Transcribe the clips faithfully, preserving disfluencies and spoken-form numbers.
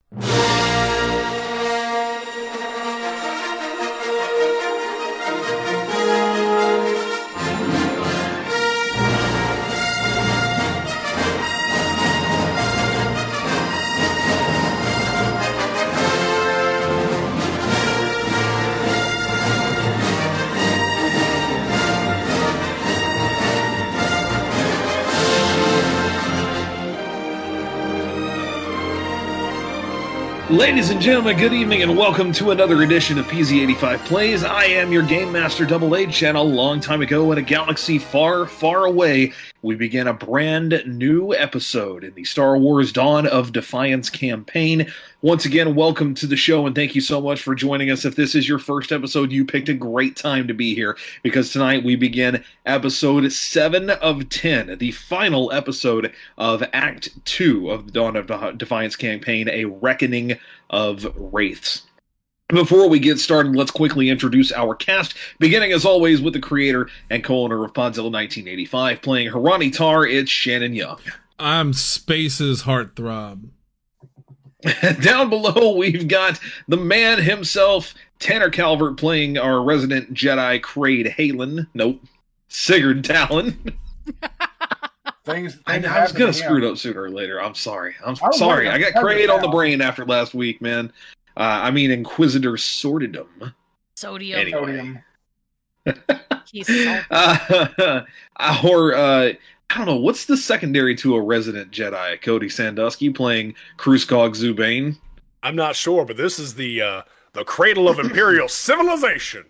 Ladies and gentlemen, good evening and welcome to another edition of P Z eighty-five Plays. I am your Game Master Double H, and a long time ago in a galaxy far, far away, we began a brand new episode in the Star Wars Dawn of Defiance campaign. Once again, welcome to the show, and thank you so much for joining us. If this is your first episode, you picked a great time to be here, because tonight we begin episode seven of ten, the final episode of Act two of the Dawn of Defiance campaign, A Reckoning of Wraiths. Before we get started, let's quickly introduce our cast, beginning as always with the creator and co-owner of Podzilla nineteen eighty-five, playing Harani Tar, it's Shannon Young. I'm Space's heartthrob. Down below, we've got the man himself, Tanner Calvert, playing our resident Jedi, Kraid Halen. Nope, Sigurd Talon. Things, things I, I was going to screw it up sooner or later. I'm sorry. I'm I sorry. I got Kraid on the brain after last week, man. Uh, I mean, Inquisitor Sordidum. Sodium. Anyway. He's salty. uh, our, uh, I don't know, what's the secondary to a resident Jedi? Cody Sandusky playing Kruskog Zubane. I'm not sure, but this is the uh, the cradle of Imperial civilization.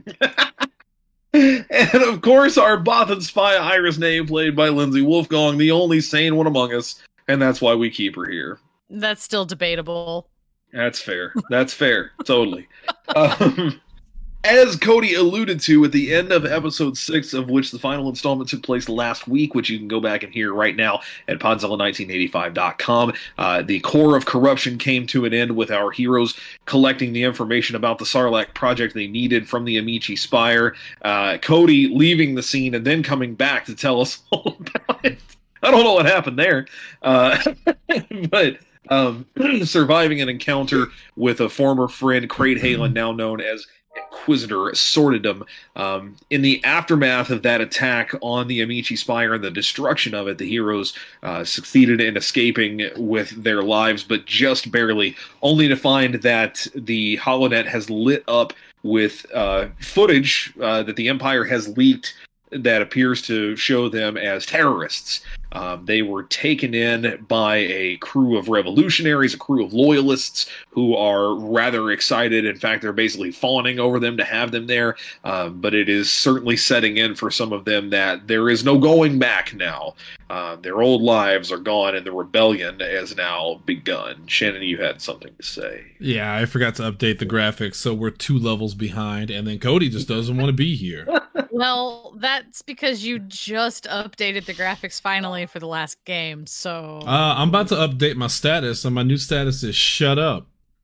And of course, our Bothan spy Iris Name, played by Lindsay Wolfgong, the only sane one among us, and that's why we keep her here. That's still debatable. That's fair. That's fair. Totally. Um, as Cody alluded to at the end of episode six, of which the final installment took place last week, which you can go back and hear right now at podzilla nineteen eighty-five dot com, uh, the core of corruption came to an end with our heroes collecting the information about the Sarlacc project they needed from the Amici Spire. Uh, Cody leaving the scene and then coming back to tell us all about it. I don't know what happened there. Uh, but... Um, surviving an encounter with a former friend, Kraid Halen, now known as Inquisitor Sordidum. Um, in the aftermath of that attack on the Amici Spire and the destruction of it, the heroes uh, succeeded in escaping with their lives, but just barely, only to find that the holonet has lit up with uh, footage uh, that the Empire has leaked that appears to show them as terrorists. Um, they were taken in by a crew of revolutionaries, a crew of loyalists who are rather excited. In fact, they're basically fawning over them to have them there. Um, but it is certainly setting in for some of them that there is no going back now. Uh, their old lives are gone and the rebellion has now begun. Shannon, you had something to say. Yeah, I forgot to update the graphics, so we're two levels behind, and then Cody just doesn't want to be here. Well, that's because you just updated the graphics finally for the last game, so... Uh, I'm about to update my status, and my new status is shut up.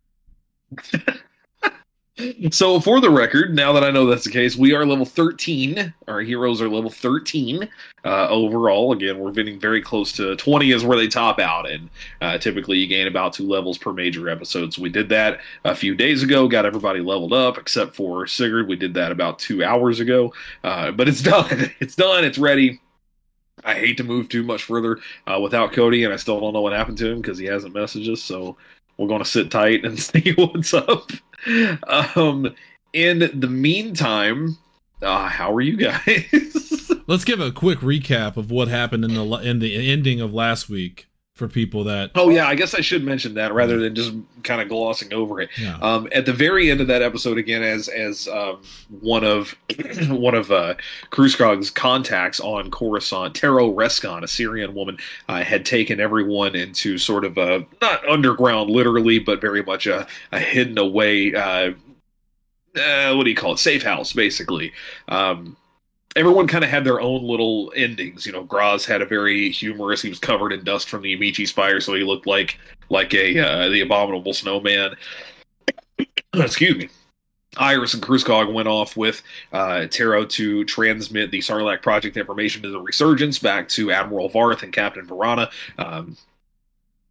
So, for the record, now that I know that's the case, we are level thirteen. Our heroes are level thirteen uh, overall. Again, we're getting very close to twenty is where they top out, and uh, typically you gain about two levels per major episode. So we did that a few days ago, got everybody leveled up, except for Sigurd. We did that about two hours ago, uh, but it's done. It's done. It's ready. I hate to move too much further uh, without Cody, and I still don't know what happened to him because he hasn't messaged us, so we're going to sit tight and see what's up. Um, in the meantime, uh, how are you guys? Let's give a quick recap of what happened in the in the ending of last week for people that... Oh, yeah, I guess I should mention that rather than just kind of glossing over it. Yeah. Um, at the very end of that episode, again, as as um, one of one of uh, Kruskog's contacts on Coruscant, Taro Rescon, a Syrian woman, uh, had taken everyone into sort of a, not underground literally, but very much a, a hidden away, uh, uh, what do you call it, safe house, basically. Um Everyone kind of had their own little endings. You know, Graz had a very humorous. He was covered in dust from the Amici Spire, so he looked like like a uh, the abominable snowman. Excuse me. Iris and Kruskog went off with uh, Taro to transmit the Sarlacc project information to the Resurgence back to Admiral Varth and Captain Varana. Um,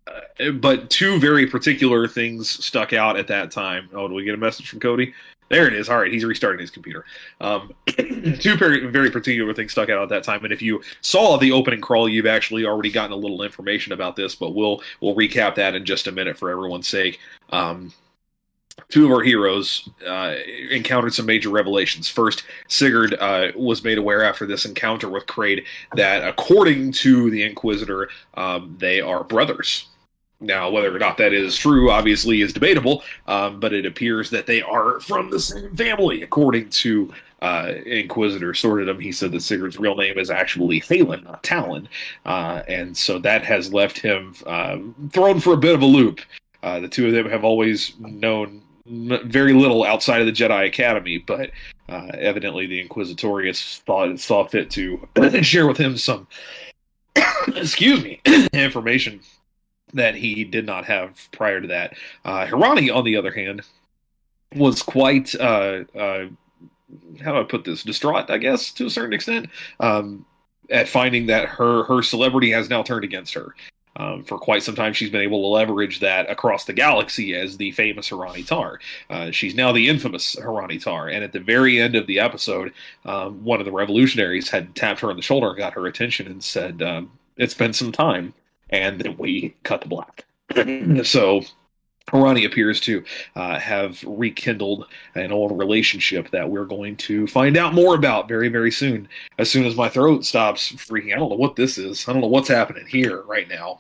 uh, but two very particular things stuck out at that time. Oh, do we get a message from Cody? There it is. All right, he's restarting his computer. Um, two very, very particular things stuck out at that time. And if you saw the opening crawl, you've actually already gotten a little information about this. But we'll we'll recap that in just a minute for everyone's sake. Um, Two of our heroes uh, encountered some major revelations. First, Sigurd uh, was made aware after this encounter with Kraid that, according to the Inquisitor, um, they are brothers. Now, whether or not that is true, obviously, is debatable, um, but it appears that they are from the same family. According to uh, Inquisitor Sordidum, he said that Sigurd's real name is actually Thalen, not Talon, uh, and so that has left him uh, thrown for a bit of a loop. Uh, the two of them have always known very little outside of the Jedi Academy, but uh, evidently the Inquisitorius thought saw fit to share with him some, excuse me, information that he did not have prior to that. Uh, Hirani, on the other hand, was quite, uh, uh, how do I put this, distraught, I guess, to a certain extent, um, at finding that her, her celebrity has now turned against her. Um, for quite some time, she's been able to leverage that across the galaxy as the famous Hirani Tar. Uh, she's now the infamous Hirani Tar. And at the very end of the episode, um, one of the revolutionaries had tapped her on the shoulder, got her attention, and said, um, "It's been some time." And then we cut to black. So Hirani appears to uh, have rekindled an old relationship that we're going to find out more about very, very soon. As soon as my throat stops freaking, I don't know what this is. I don't know what's happening here right now.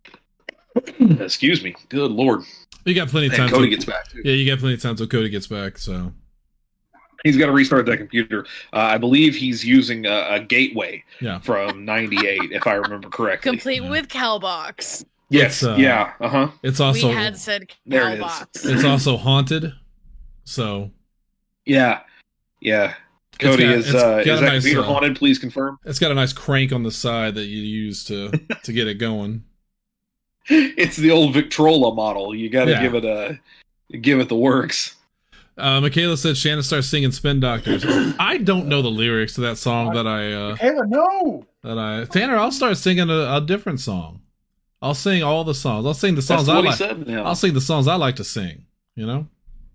Excuse me. Good Lord. You got plenty of time. And Cody till, gets back too. Yeah, you got plenty of time until Cody gets back. So he's got to restart that computer. Uh, I believe he's using a, a gateway yeah. from ninety-eight, if I remember correctly. Complete Yeah. with Calbox. Yes. Uh, yeah. Uh huh. It's also We had said There it is. Calbox. it's also haunted. So Yeah. Yeah. Cody, got- is it's uh, got is a that nice, computer uh, haunted? Please confirm. it's got a nice crank on the side that you use to to get it going. It's the old Victrola model. You got to Yeah. give it a give it the works. Uh, Michaela said Shannon starts singing Spin Doctors. I don't know the lyrics to that song that I uh, Kayla, no. that I Tanner. I'll start singing a, a different song. I'll sing all the songs. I'll sing the songs That's I what he like. said. Now I'll sing the songs I like to sing. You know.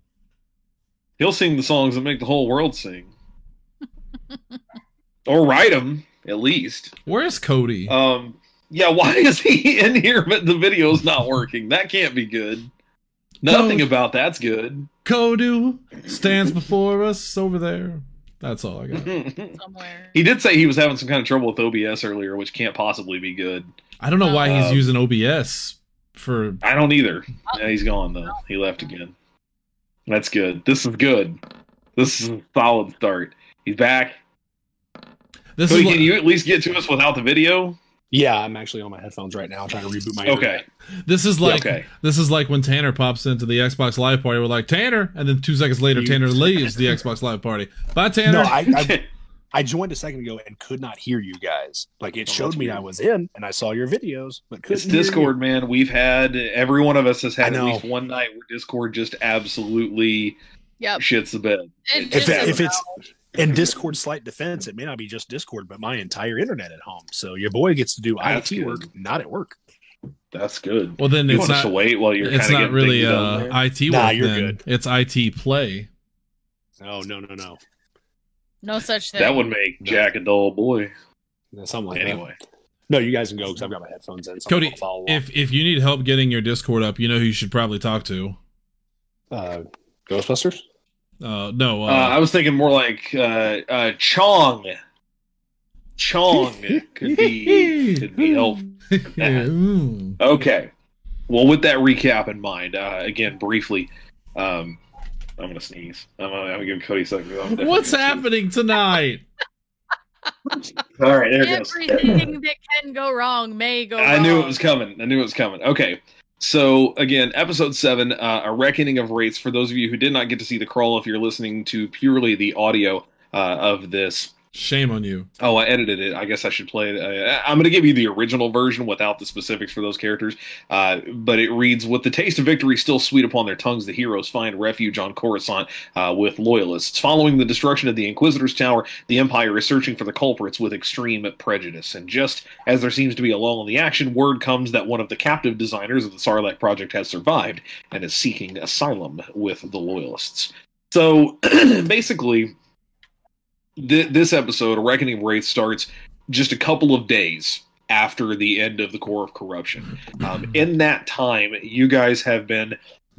he'll sing the songs that make the whole world sing, or write them at least. Where's Cody? Um, yeah. Why is he in here but the video's not working? That can't be good. Nothing No. about that's good. Cody stands before us over there. That's all I got. Somewhere. He did say he was having some kind of trouble with O B S earlier, which can't possibly be good. I don't know why he's Um, using O B S for. I don't either. Yeah, he's gone though. He left again. That's good. This is good. This is a solid start. He's back. This Cody, is what, can you at least get to us without the video? Yeah, I'm actually on my headphones right now trying to reboot my Okay. internet. this is like okay. this is like when Tanner pops into the Xbox Live Party. We're like Tanner, and then two seconds later, You- Tanner leaves the Xbox Live Party. Bye, Tanner. No, I, I I joined a second ago and could not hear you guys. Like it Oh, showed that's me weird. I was in and I saw your videos, but couldn't It's hear you. Discord, man. We've had every one of us has I had at know. least one night where Discord just absolutely Yep. shits the bed. It It just If, just if it's in Discord slight defense, it may not be just Discord, but my entire internet at home. So your boy gets to do That's I T good. work, not at work. That's good. well, then You it's want us not. to wait while you're It's kind of not really done uh, there? I T Nah, work. you're then. good. It's I T play. No, no, no, no. no such thing. That would make No. Jack a dull boy. No, Something like Anyway. that. No, you guys can go because I've got my headphones in. Someone Cody, will follow along. if if you need help getting your Discord up, you know who you should probably talk to. uh, Ghostbusters. Uh, no, uh, Uh, I was thinking more like uh, uh, Chong. Chong could be could be helpful. Ooh. Okay. Well, with that recap in mind, uh, again, briefly, um, I'm going to sneeze. I'm going to give Cody a second. I'm definitely What's gonna happening tonight? sneeze. All right, there it goes. Everything that can go wrong may go wrong. I knew it was coming. I knew it was coming. Okay. So, again, episode seven, uh, A Reckoning of Wraiths. For those of you who did not get to see the crawl, if you're listening to purely the audio uh, of this, Shame on you. Oh, I edited it. I guess I should play it. Uh, I'm going to give you the original version without the specifics for those characters. Uh, but it reads, with the taste of victory still sweet upon their tongues, the heroes find refuge on Coruscant uh, with loyalists. Following the destruction of the Inquisitor's Tower, the Empire is searching for the culprits with extreme prejudice. And just as there seems to be a lull in the action, word comes that one of the captive designers of the Sarlacc project has survived and is seeking asylum with the loyalists. So, basically... This episode, A Reckoning of Wraith, starts just a couple of days after the end of the Core of Corruption. Um, in that time, you guys have been,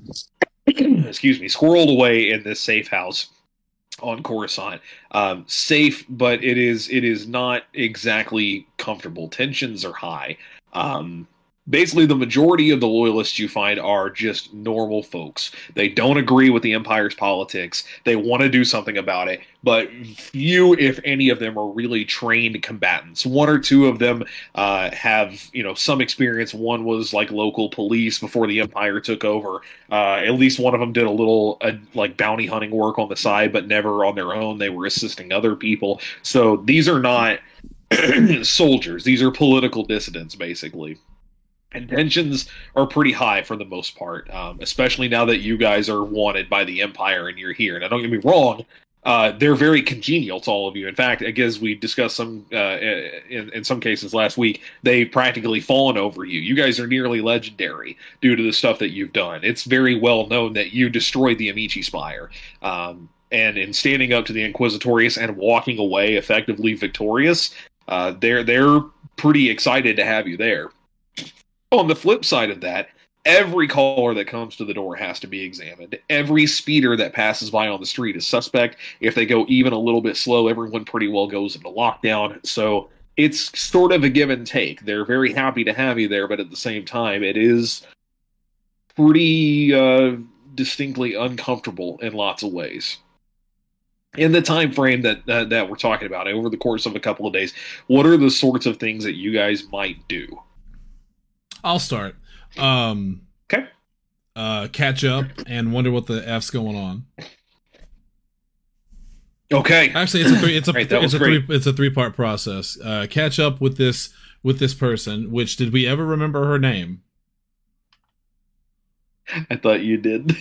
excuse me, squirreled away in this safe house on Coruscant. Um, safe, but it is it is not exactly comfortable. Tensions are high. Um, Basically, the majority of the loyalists you find are just normal folks. They don't agree with the Empire's politics. They want to do something about it, but few, if any of them, are really trained combatants. One or two of them uh, have, you know, some experience. One was like local police before the Empire took over. Uh, at least one of them did a little uh, like bounty hunting work on the side, but never on their own. They were assisting other people. So these are not soldiers. These are political dissidents, basically. And tensions are pretty high for the most part, um, especially now that you guys are wanted by the Empire and you're here. Now, don't get me wrong, uh, they're very congenial to all of you. In fact, I guess we discussed some uh, in, in some cases last week, they've practically fallen over you. You guys are nearly legendary due to the stuff that you've done. It's very well known that you destroyed the Amici Spire. Um, and in standing up to the Inquisitorius and walking away effectively victorious, uh, they're they're pretty excited to have you there. On the flip side of that, every caller that comes to the door has to be examined. Every speeder that passes by on the street is suspect. If they go even a little bit slow, everyone pretty well goes into lockdown. So it's sort of a give and take. They're very happy to have you there, but at the same time, it is pretty uh, distinctly uncomfortable in lots of ways. In the time frame that uh, that we're talking about, over the course of a couple of days, what are the sorts of things that you guys might do? I'll start. Um, okay. Uh, catch up and wonder what the F's going on. Okay. Actually, it's a three. It's a right, it's a great. three. It's a three part process. Uh, catch up with this with this person. Which, did we ever remember her name? I thought you did.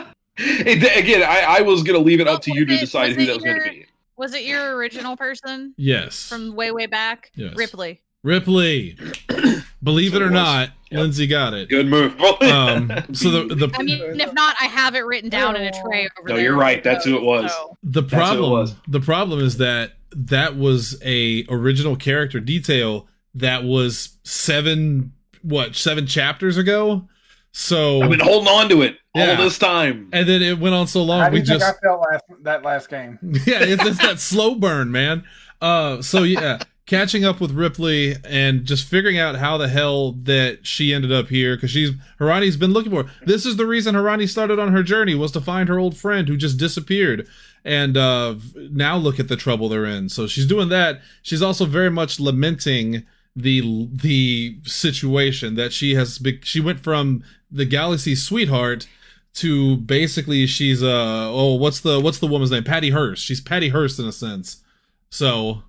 it, again, I, I was going to leave it up to you to it, decide who that was your, going to be. Was it your original person? Yes. From way way back. Yes. Ripley. Ripley. Believe So it or it was. not, Yep. Lindsay got it. Good move. Um, so the the I mean, if not, I have it written down in a tray over No, there. you're right. That's who it was. So- the That's what it problem was. the problem is that that was a original character detail that was seven what seven chapters ago. So I've been holding on to it all Yeah. this time. and then it went on so long. How do we you think just I felt last that last game? yeah, it's, it's that slow burn, man. Uh, so yeah, catching up with Ripley and just figuring out how the hell that she ended up here, because she's Harani's been looking for her. This is the reason Harani started on her journey, was to find her old friend who just disappeared. And uh, now look at the trouble they're in. So she's doing that. She's also very much lamenting the the situation that she has. Be- she went from the galaxy's sweetheart to basically she's uh oh what's the what's the woman's name? Patty Hearst. She's Patty Hearst in a sense. So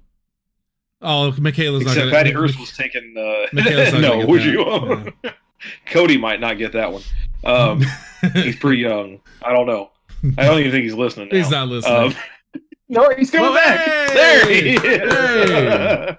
oh, Michaela's not Except gonna, Patty Hearst was taken. Uh, Michaela's not no, gonna get would that. you? Cody might not get that one. Um, he's pretty young. I don't know. I don't even think he's listening now. He's not listening. Um, No, he's coming Well, back. hey! there he is. Hey!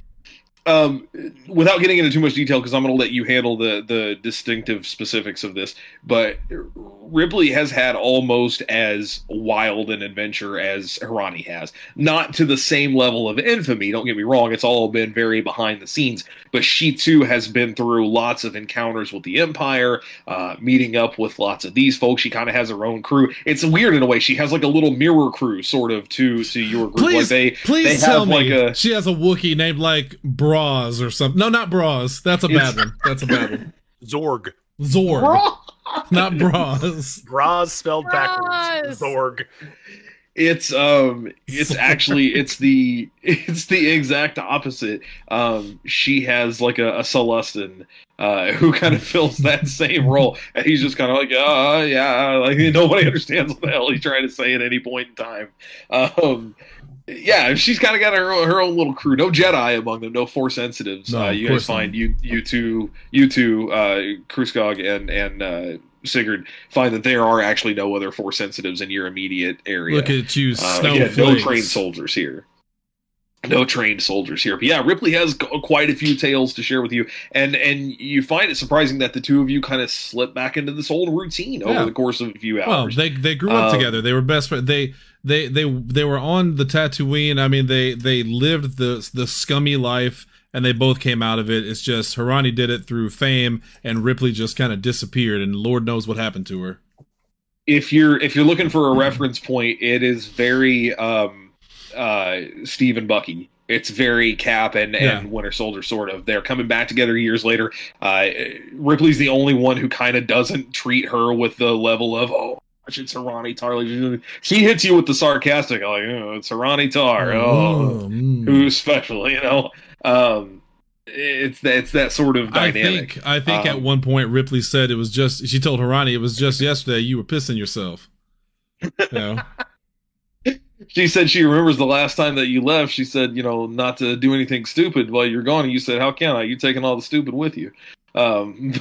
Um, without getting into too much detail, because I'm going to let you handle the the distinctive specifics of this, but Ripley has had almost as wild an adventure as Harani has. Not to the same level of infamy, don't get me wrong, it's all been very behind the scenes, but she too has been through lots of encounters with the Empire, uh, meeting up with lots of these folks. She kind of has her own crew. It's weird in a way. She has like a little mirror crew, sort of, to, to your group. Please, like they, please they tell have me like a, she has a Wookiee named like Braz or something. No, not Braz. That's a bad one. That's a bad one. Zorg. Zorg, not Braz. Braz spelled Braz. backwards. Zorg. It's um it's actually it's the it's the exact opposite. Um she has like a, a Celestin uh who kind of fills that same role, and he's just kind of like, uh yeah, like nobody understands what the hell he's trying to say at any point in time. Um Yeah, she's kind of got her own, her own little crew. No Jedi among them. No Force sensitives. No, uh, of you guys course not. find you you two you two uh, Kruskog and and uh, Sigurd find that there are actually no other Force sensitives in your immediate area. Look at you, Uh, again, no snowflakes. trained soldiers here. No trained soldiers here. But yeah, Ripley has g- quite a few tales to share with you, and and you find it surprising that the two of you kind of slip back into this old routine over Yeah. the course of a few Well, hours. they they grew up Um, together. They were best friends. They they they they were on the Tatooine. I mean, they they lived the the scummy life, and they both came out of it. It's just Harani did it through fame, and Ripley just kind of disappeared, and Lord knows what happened to her. if you're if you're looking for a reference point, it is very um, uh, Steve and Bucky. It's very Cap and, Yeah. and Winter Soldier, sort of. They're coming back together years later. Uh, Ripley's the only one who kind of doesn't treat her with the level of, oh, it's Harani Tar. She hits you with the sarcastic, like, oh, it's Harani Tar. Oh, mm. who's special, you know? Um, it's, it's that sort of I dynamic. think I think at Um, one point Ripley said it was just. She told Harani it was just yesterday you were pissing yourself. You know? She said she remembers the last time that you left. She said, you know, not to do anything stupid while you're gone. And you said, how can I? You're taking all the stupid with you. Um,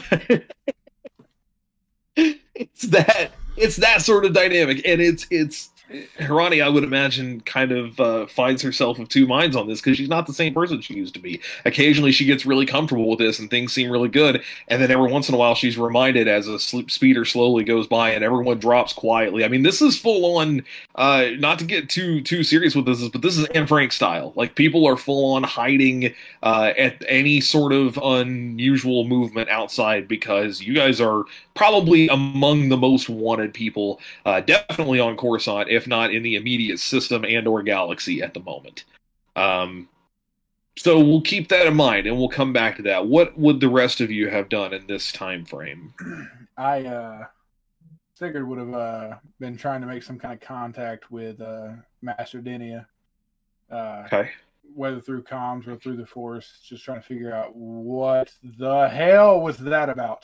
it's that it's that sort of dynamic, and it's it's Harani, I would imagine, kind of uh, finds herself of two minds on this because she's not the same person she used to be. Occasionally, she gets really comfortable with this, and things seem really good. And then every once in a while, she's reminded as a sl- speeder slowly goes by, and everyone drops quietly. I mean, this is full on. Uh, not to get too too serious with this, but this is Anne Frank style. Like, people are full on hiding uh, at any sort of unusual movement outside because you guys are probably among the most wanted people, uh, definitely on Coruscant, if not in the immediate system and or galaxy at the moment. Um, so we'll keep that in mind, and we'll come back to that. What would the rest of you have done in this time frame? I uh, Sigurd would have uh, been trying to make some kind of contact with uh, Master Denia, uh, Okay. whether through comms or through the Force, just trying to figure out what the hell was that about.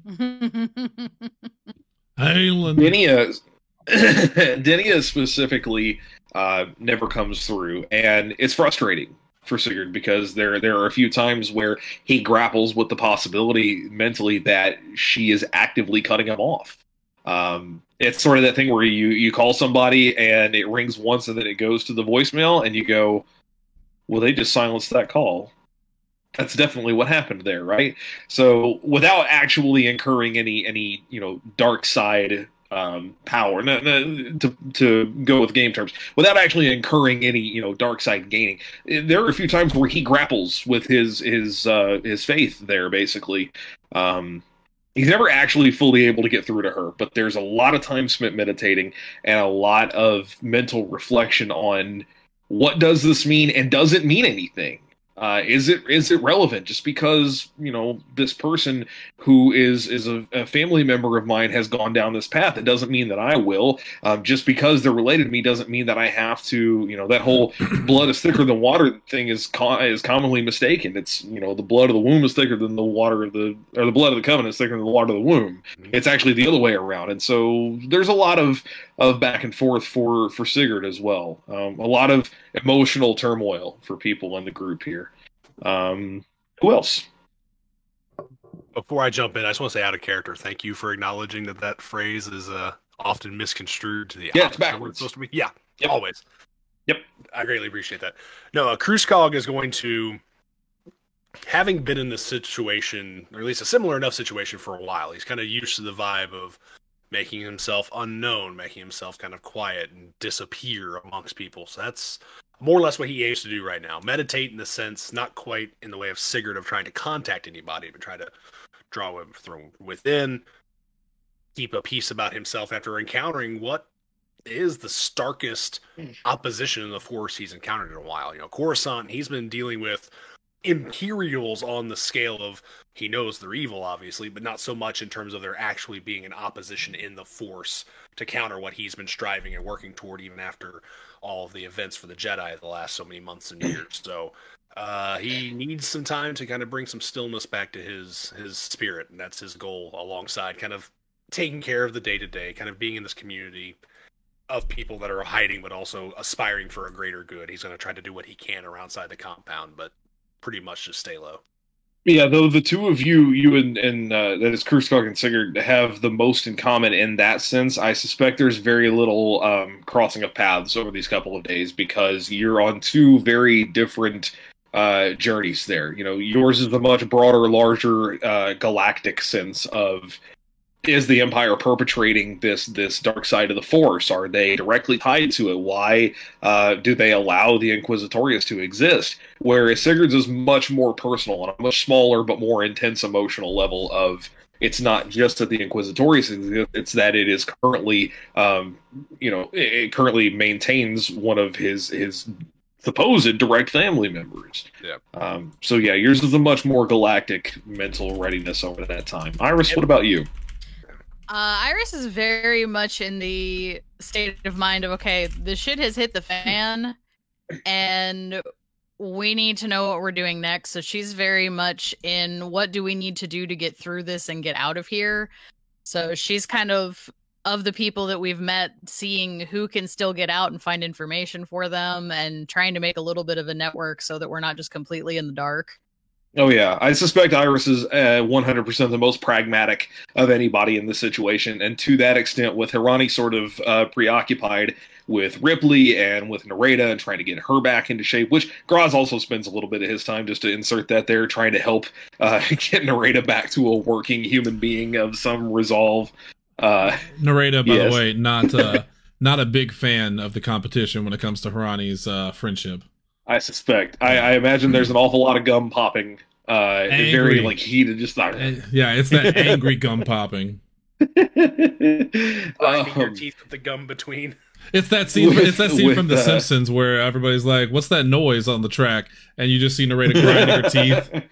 Halen. Denia, Denia specifically uh, never comes through, and it's frustrating for Sigurd because there there are a few times where he grapples with the possibility mentally that she is actively cutting him off. Um, it's sort of that thing where you you call somebody and it rings once and then it goes to the voicemail, and you go, "Well, they just silenced that call." That's definitely what happened there, right? So, without actually incurring any any you know dark side um, power, no, no, to to go with game terms, without actually incurring any you know dark side gaining, there are a few times where he grapples with his his uh, his faith there. Basically, um, he's never actually fully able to get through to her, but there's a lot of time spent meditating and a lot of mental reflection on what does this mean and does it mean anything. Uh, is it is it relevant? Just because you know this person who is is a, a family member of mine has gone down this path, it doesn't mean that I will. Um, just because they're related to me doesn't mean that I have to. You know, that whole blood is thicker than water thing is co- is commonly mistaken. It's you know the blood of the womb is thicker than the water of the or the blood of the covenant is thicker than the water of the womb. It's actually the other way around. And so there's a lot of of back and forth for for Sigurd as well. Um, a lot of emotional turmoil for people in the group here. Um, who else? Before I jump in, I just want to say out of character, thank you for acknowledging that that phrase is uh, often misconstrued to the Yeah, it's opposite of what backwards. it's supposed to be. Yeah, Yep. always. Yep. I greatly appreciate that. No, uh, Kruskog is going to, having been in this situation, or at least a similar enough situation for a while, he's kind of used to the vibe of making himself unknown, making himself kind of quiet and disappear amongst people. So that's more or less what he aims to do right now. Meditate in the sense, not quite in the way of Sigurd of trying to contact anybody, but try to draw him from within, keep a peace about himself after encountering what is the starkest opposition in the Force he's encountered in a while. You know, Coruscant, he's been dealing with Imperials on the scale of, he knows they're evil, obviously, but not so much in terms of there actually being an opposition in the Force to counter what he's been striving and working toward even after all of the events for the Jedi the last so many months and years. So uh, he needs some time to kind of bring some stillness back to his his spirit, and that's his goal, alongside kind of taking care of the day-to-day, kind of being in this community, of people that are hiding, but also aspiring for a greater good. He's going to try to do what he can around outside the compound, but pretty much just stay low. Yeah, though the two of you, you and, and uh, that is Kurskog and Sigurd, have the most in common in that sense. I suspect there's very little um, crossing of paths over these couple of days because you're on two very different uh, journeys there. You know, yours is a much broader, larger uh, galactic sense of, is the Empire perpetrating this this dark side of the Force? Are they directly tied to it? Why uh, do they allow the Inquisitorius to exist? Whereas Sigurd's is much more personal on a much smaller but more intense emotional level of, it's not just that the Inquisitorius exists, it's that it is currently, um, you know, it, it currently maintains one of his his supposed direct family members. Yeah. Um, so yeah, yours is a much more galactic mental readiness over that time. Iris, what about you? Uh, Iris is very much in the state of mind of, okay, the shit has hit the fan, and we need to know what we're doing next. So she's very much in, what do we need to do to get through this and get out of here? So she's kind of, of the people that we've met, seeing who can still get out and find information for them, and trying to make a little bit of a network so that we're not just completely in the dark. Oh yeah, I suspect Iris is uh, one hundred percent the most pragmatic of anybody in this situation, and to that extent, with Hirani sort of uh, preoccupied with Ripley and with Nareda and trying to get her back into shape, which Graz also spends a little bit of his time, just to insert that there, trying to help uh, get Nareda back to a working human being of some resolve. Uh, Nareda, by yes. the way, not uh, not a big fan of the competition when it comes to Hirani's uh, friendship. I suspect. I, I imagine there's an awful lot of gum popping. Uh, Angry. Very like heated, just like. Uh, yeah, it's that angry gum popping. Grinding your um, teeth with the gum between. It's that scene. With- it's that scene with, from The uh, Simpsons where everybody's like, "What's that noise on the track?" And you just see Nareda grinding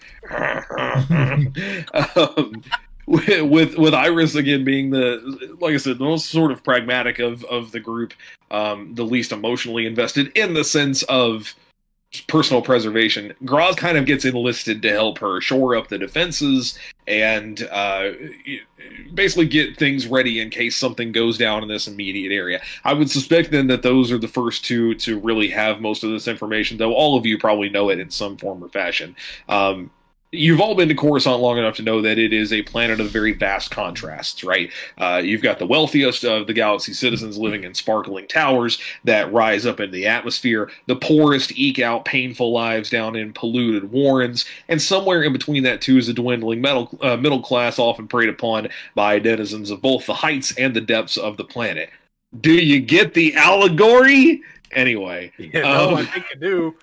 her teeth. um, with, with with Iris again being the, like I said, the most sort of pragmatic of of the group, um, the least emotionally invested in the sense of personal preservation. Graz kind of gets enlisted to help her shore up the defenses and uh, basically get things ready in case something goes down in this immediate area. I would suspect then that those are the first two to really have most of this information, though all of you probably know it in some form or fashion. Um, You've all been to Coruscant long enough to know that it is a planet of very vast contrasts, right? Uh, you've got the wealthiest of the galaxy's citizens living in sparkling towers that rise up in the atmosphere, the poorest eke out painful lives down in polluted warrens, and somewhere in between that too is a dwindling middle, uh, middle class often preyed upon by denizens of both the heights and the depths of the planet. Do you get the allegory? Anyway. Yeah, no, um, I think I do.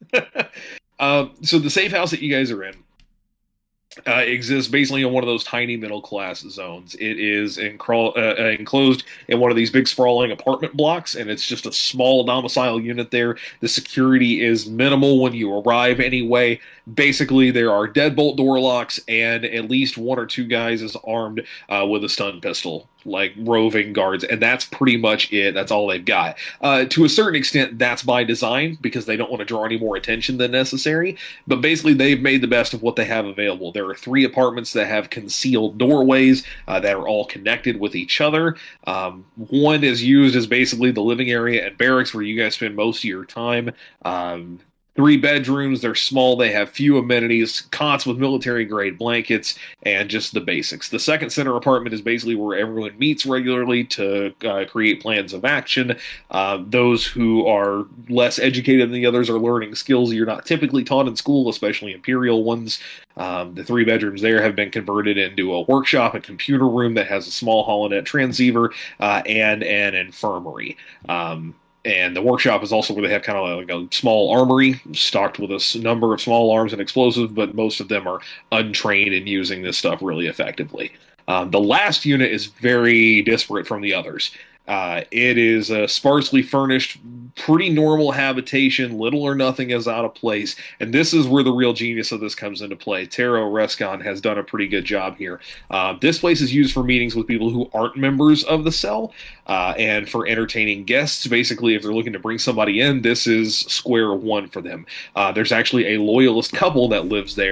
uh, so the safe house that you guys are in Uh, exists basically in one of those tiny middle class zones. It is encro- uh, enclosed in one of these big sprawling apartment blocks, and it's just a small domicile unit there. The security is minimal when you arrive anyway. Basically, there are deadbolt door locks, and at least one or two guys is armed uh, with a stun pistol, like roving guards, and that's pretty much it. That's all they've got. Uh, to a certain extent, that's by design, because they don't want to draw any more attention than necessary, but basically they've made the best of what they have available. There are three apartments that have concealed doorways uh, that are all connected with each other. Um, one is used as basically the living area and barracks where you guys spend most of your time. Um, Three bedrooms, they're small, they have few amenities, cots with military-grade blankets, and just the basics. The second center apartment is basically where everyone meets regularly to uh, create plans of action. Uh, those who are less educated than the others are learning skills you're not typically taught in school, especially Imperial ones. Um, the three bedrooms there have been converted into a workshop, a computer room that has a small holonet transceiver, uh, and an infirmary. Um, And the workshop is also where they have kind of like a small armory stocked with a s- number of small arms and explosives, but most of them are untrained in using this stuff really effectively. Um, the last unit is very disparate from the others. Uh, it is a sparsely furnished, pretty normal habitation. Little or nothing is out of place. And this is where the real genius of this comes into play. Taro Rescon has done a pretty good job here. Uh, this place is used for meetings with people who aren't members of the cell uh, and for entertaining guests. Basically, if they're looking to bring somebody in, this is square one for them. Uh, there's actually a loyalist couple that lives there.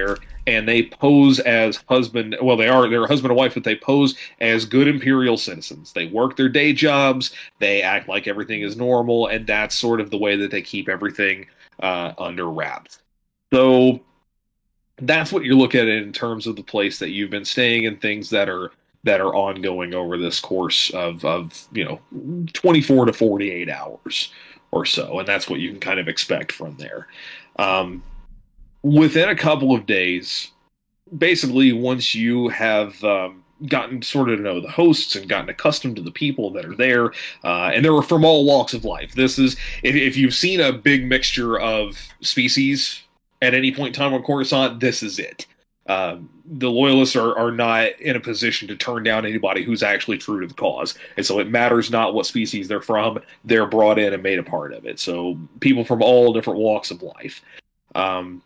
and they pose as husband. Well, they are they're a husband and wife, but they pose as good Imperial citizens. They work their day jobs. They act like everything is normal, and that's sort of the way that they keep everything uh, under wraps. So that's what you're looking at in terms of the place that you've been staying and things that are that are ongoing over this course of of you know twenty-four to forty-eight hours or so, and that's what you can kind of expect from there. Um, within a couple of days, basically, once you have um, gotten sort of to know the hosts and gotten accustomed to the people that are there, uh, and they're from all walks of life. This is if, if you've seen a big mixture of species at any point in time on Coruscant, this is it. Um, the loyalists are, are not in a position to turn down anybody who's actually true to the cause. And so it matters not what species they're from, they're brought in and made a part of it. So people from all different walks of life. Um,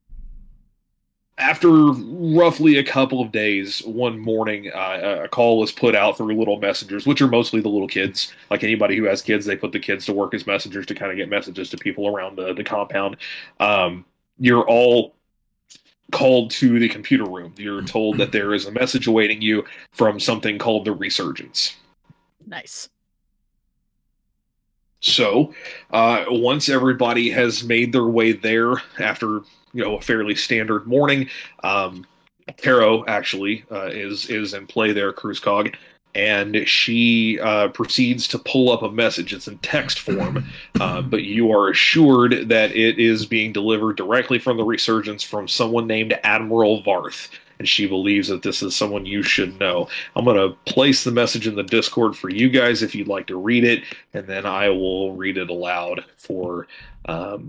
after roughly a couple of days, one morning, uh, a call was put out through little messengers, which are mostly the little kids. Like anybody who has kids, they put the kids to work as messengers to kind of get messages to people around the, the compound. Um, you're all called to the computer room. You're told that there is a message awaiting you from something called the Resurgence. Nice. So, uh, once everybody has made their way there after, you know, a fairly standard morning, um, Taro actually uh, is is in play there, Cruzcog, and she uh, proceeds to pull up a message. It's in text form, uh, but you are assured that it is being delivered directly from the Resurgence from someone named Admiral Varth, and she believes that this is someone you should know. I'm going to place the message in the Discord for you guys if you'd like to read it, and then I will read it aloud for um,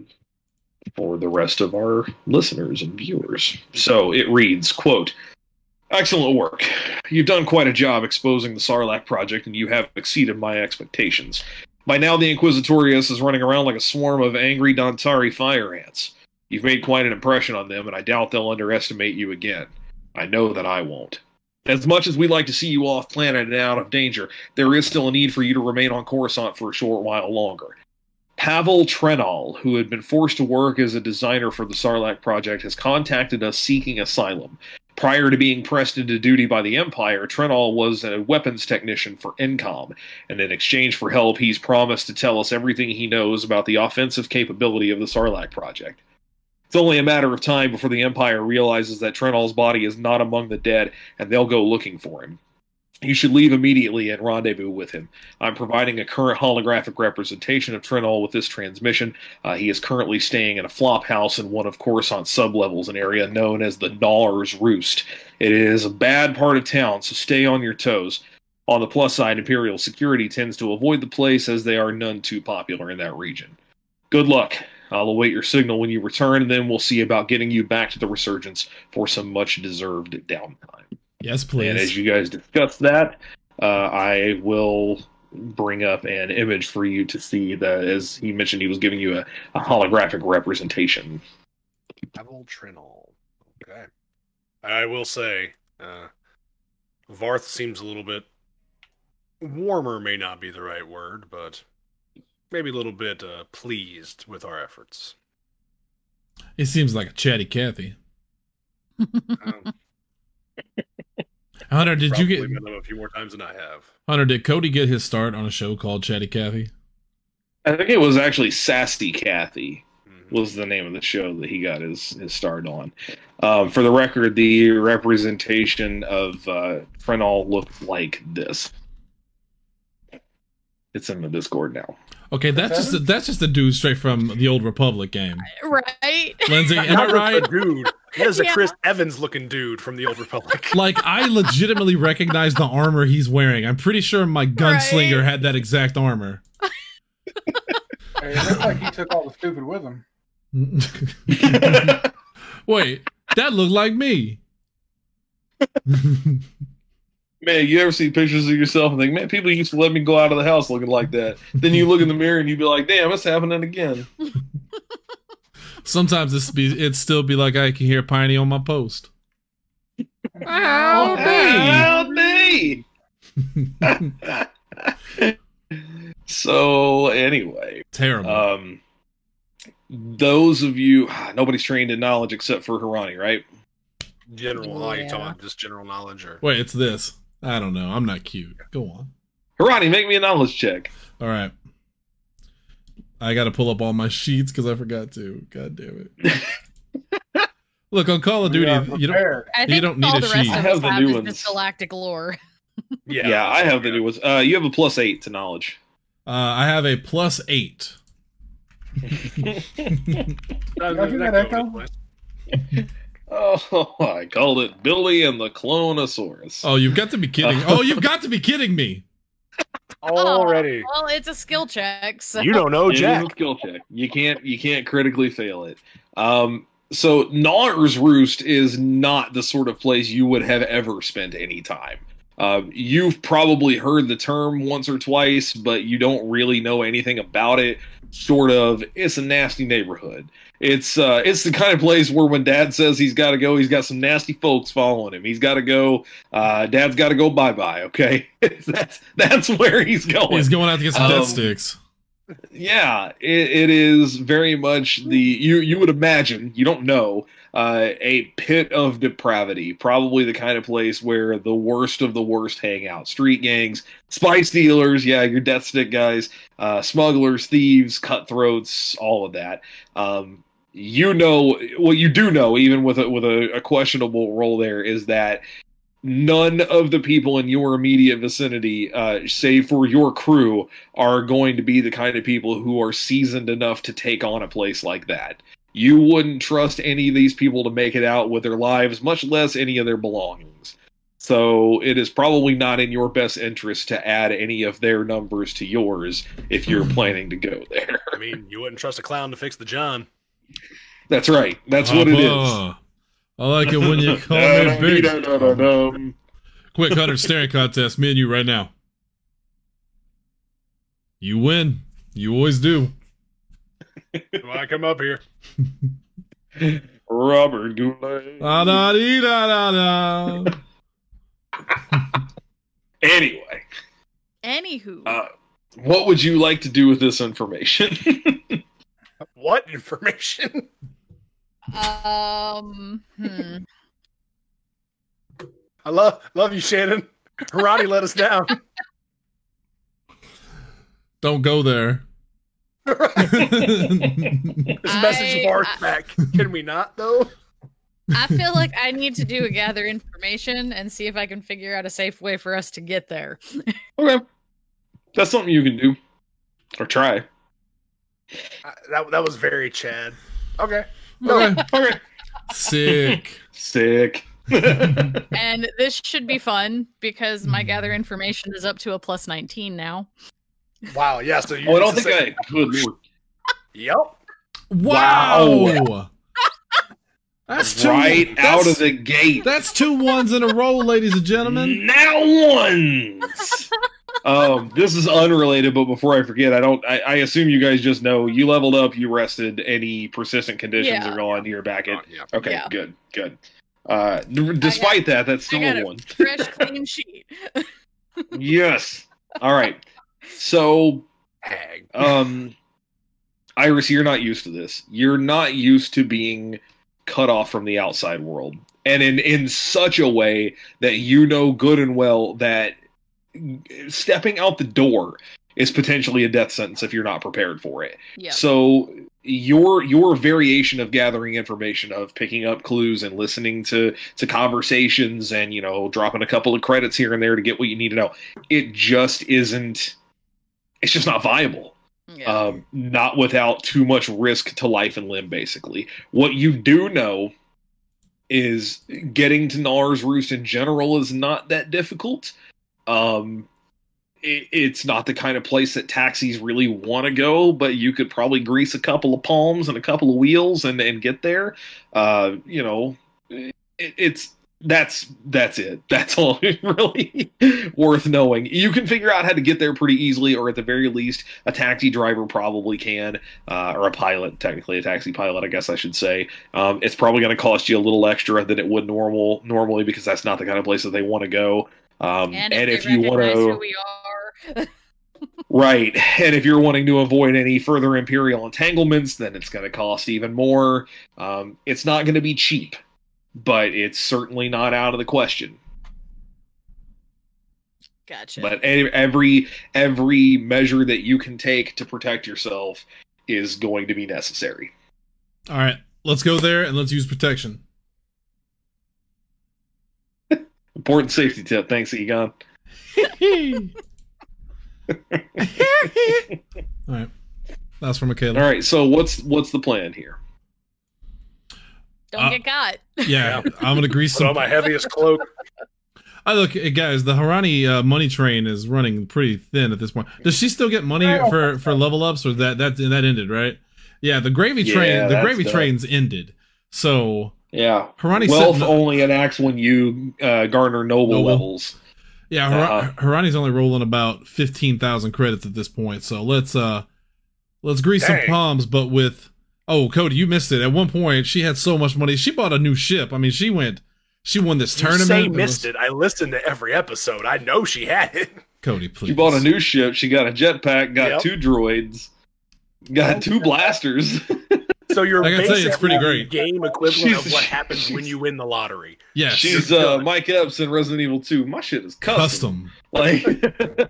for the rest of our listeners and viewers. So it reads, quote, "Excellent work. You've done quite a job exposing the Sarlacc project, and you have exceeded my expectations. By now, the Inquisitorius is running around like a swarm of angry Dantari fire ants. You've made quite an impression on them, and I doubt they'll underestimate you again. I know that I won't. As much as we'd like to see you off planet and out of danger, there is still a need for you to remain on Coruscant for a short while longer. Pavel Trenol, who had been forced to work as a designer for the Sarlacc project, has contacted us seeking asylum. Prior to being pressed into duty by the Empire, Trenol was a weapons technician for Encom, and in exchange for help, he's promised to tell us everything he knows about the offensive capability of the Sarlacc project. It's only a matter of time before the Empire realizes that Trenol's body is not among the dead, and they'll go looking for him. You should leave immediately and rendezvous with him. I'm providing a current holographic representation of Trenol with this transmission. Uh, he is currently staying in a flop house in one of Coruscant's sublevels, an area known as the Gnawers' Roost. It is a bad part of town, so stay on your toes. On the plus side, Imperial security tends to avoid the place as they are none too popular in that region. Good luck. I'll await your signal when you return, and then we'll see about getting you back to the Resurgence for some much-deserved downtime." Yes, please. And as you guys discuss that, uh, I will bring up an image for you to see that, as he mentioned, he was giving you a, a holographic representation. Pavel Trenol. Okay. I will say, uh, Varth seems a little bit warmer, may not be the right word, but maybe a little bit uh, pleased with our efforts. It seems like a chatty Cathy. Um, Hunter, did you probably get met him a few more times than I have. Hunter? Did Cody get his start on a show called Chatty Cathy? I think it was actually Sassy Cathy Mhm. was the name of the show that he got his, his start on. Um, for the record, the representation of uh, Trenol looked like this. It's in the Discord now. Okay, that's just a, that's just a dude straight from the Old Republic game. Right? Lindsay, am I Not right? a dude. That is a Yeah. Chris Evans looking dude from the Old Republic. Like, I legitimately recognize the armor he's wearing. I'm pretty sure my gunslinger Right. had that exact armor. Hey, it looks like he took all the stupid with him. Wait, that looked like me. Man, you ever see pictures of yourself and think, man, people used to let me go out of the house looking like that. Then you look in the mirror and you be like, damn, it's happening again. Sometimes it's be it still be like I can hear Piney on my post. Howdy! So, anyway, Terrible. um, those of you, nobody's trained in knowledge except for Hirani, right? General, like, Yeah. talking about just general knowledge, or Wait, it's this. I don't know. I'm not cute. Go on. Harani, make me a knowledge check. All right. I got to pull up all my sheets because I forgot to. God damn it. Look, on Call of We Duty, are you don't. prepared. I You think don't need all a the sheet. rest I of have us the have new is ones. just galactic lore. yeah, Yeah, I have the new ones. Uh, you have a plus eight to knowledge. Uh, I have a plus eight. That- Y'all that hear that goes echo? with- Oh, I called it Billy and the Clonosaurus. Oh, you've got to be kidding. Oh, you've got to be kidding me. Already, Oh, well, it's a skill check. So. You don't know It is Jack. a skill check. You can't you can't critically fail it. Um, so Gnar's Roost is not the sort of place you would have ever spent any time. Um, you've probably heard the term once or twice, but you don't really know anything about it. Sort of, it's a nasty neighborhood. It's uh, it's the kind of place where when Dad says he's got to go, he's got some nasty folks following him. He's got to go. Uh, Dad's got to go. Bye bye. Okay, that's that's where he's going. He's going out to get some Um, death sticks. Yeah, it, it is very much the you you would imagine, you don't know, uh, a pit of depravity. Probably the kind of place where the worst of the worst hang out. Street gangs, spice dealers, yeah, your death stick guys, uh, smugglers, thieves, cutthroats, all of that. Um, you know, what you do know, even with a, with a, a questionable role there, is that none of the people in your immediate vicinity, uh, save for your crew, are going to be the kind of people who are seasoned enough to take on a place like that. You wouldn't trust any of these people to make it out with their lives, much less any of their belongings. So it is probably not in your best interest to add any of their numbers to yours if you're planning to go there. I mean, you wouldn't trust a clown to fix the John. That's right. That's what it is. Papa. I like it when you call me big. Da-da-dee-da-da-da-dum. Quick Hunter staring contest, me and you right now. You win. You always do. When I come up here, Robert Goulet. Da da dee da da da. Anyway, Anywho, uh, what would you like to do with this information? what information? um, hmm. I love love you, Shannon. Ronnie let us down. Don't go there. This message I- of ours I- back. Can we not though? I feel like I need to do a gather information and see if I can figure out a safe way for us to get there. Okay. That's something you can do. Or try. I, that that was very Chad. Okay. Okay. Okay. Sick. Sick. And this should be fun because my gather information is up to a plus nineteen now. Wow. Yeah. So you. Oh, I don't used think to I say- could. Lord. Yep. Wow. Wow. That's two, Right that's, out of the gate. That's two ones in a row, ladies and gentlemen. Now ones. um, this is unrelated, but before I forget, I don't. I, I assume you guys just know you leveled up, you rested. Any persistent conditions Yeah. are gone. You're back at. Oh, yeah. Okay, Yeah. good, good. Uh, d- despite that, that's still got a it. one. Fresh, clean sheet. Yes. All right. So, Hag. um, Iris, you're not used to this. You're not used to being cut off from the outside world, and in in such a way that you know good and well that stepping out the door is potentially a death sentence if you're not prepared for it. Yeah. So your your variation of gathering information, of picking up clues and listening to to conversations, and you know dropping a couple of credits here and there to get what you need to know, it just isn't. It's just not viable. Yeah. Um, not without too much risk to life and limb, basically. What you do know is getting to Gnar's Roost in general is not that difficult. Um, it, it's not the kind of place that taxis really want to go, but you could probably grease a couple of palms and a couple of wheels and, and get there. Uh, you know, it, it's That's that's it. That's all really worth knowing. You can figure out how to get there pretty easily, or at the very least, a taxi driver probably can, uh, or a pilot, technically a taxi pilot, I guess I should say. Um, it's probably going to cost you a little extra than it would normal normally because that's not the kind of place that they want to go. Um, and, and if, if they you want recognize to, who we are, right, and if you're wanting to avoid any further Imperial entanglements, then it's going to cost even more. Um, it's not going to be cheap. but it's certainly not out of the question. Gotcha. But every every measure that you can take to protect yourself is going to be necessary. All right, let's go there and let's use protection. Important safety tip. Thanks, Egon. All right, that's from Michaela. All right, so what's what's the plan here? Don't Uh, get caught. Yeah, I'm gonna grease Put on some. my heaviest cloak. I look, eh, guys. The Harani uh, money train is running pretty thin at this point. Does she still get money for, for level ups, or that that that ended, right? Yeah, the gravy train. Yeah, the that's gravy done. train's ended. So Yeah, Harani's wealth sitting- only enacts when you uh, garner noble, Noble. levels. Yeah, Har- Uh-huh. Harani's only rolling about fifteen thousand credits at this point. So let's uh let's grease some Dang. palms, but with oh Cody, you missed it. At one point, she had so much money. She bought a new ship. I mean, she went. She won this You tournament. say It missed was- it. I listened to every episode. I know she had it. Cody, please. She bought a new ship. She got a jetpack. Got Yep. two droids. Got two blasters. So you're I gotta tell you, it's basically pretty great. the game equivalent She's- of what happens when you win the lottery. Yes, She's uh, Mike Epps in Resident Evil two. My shit is custom. custom. Like, But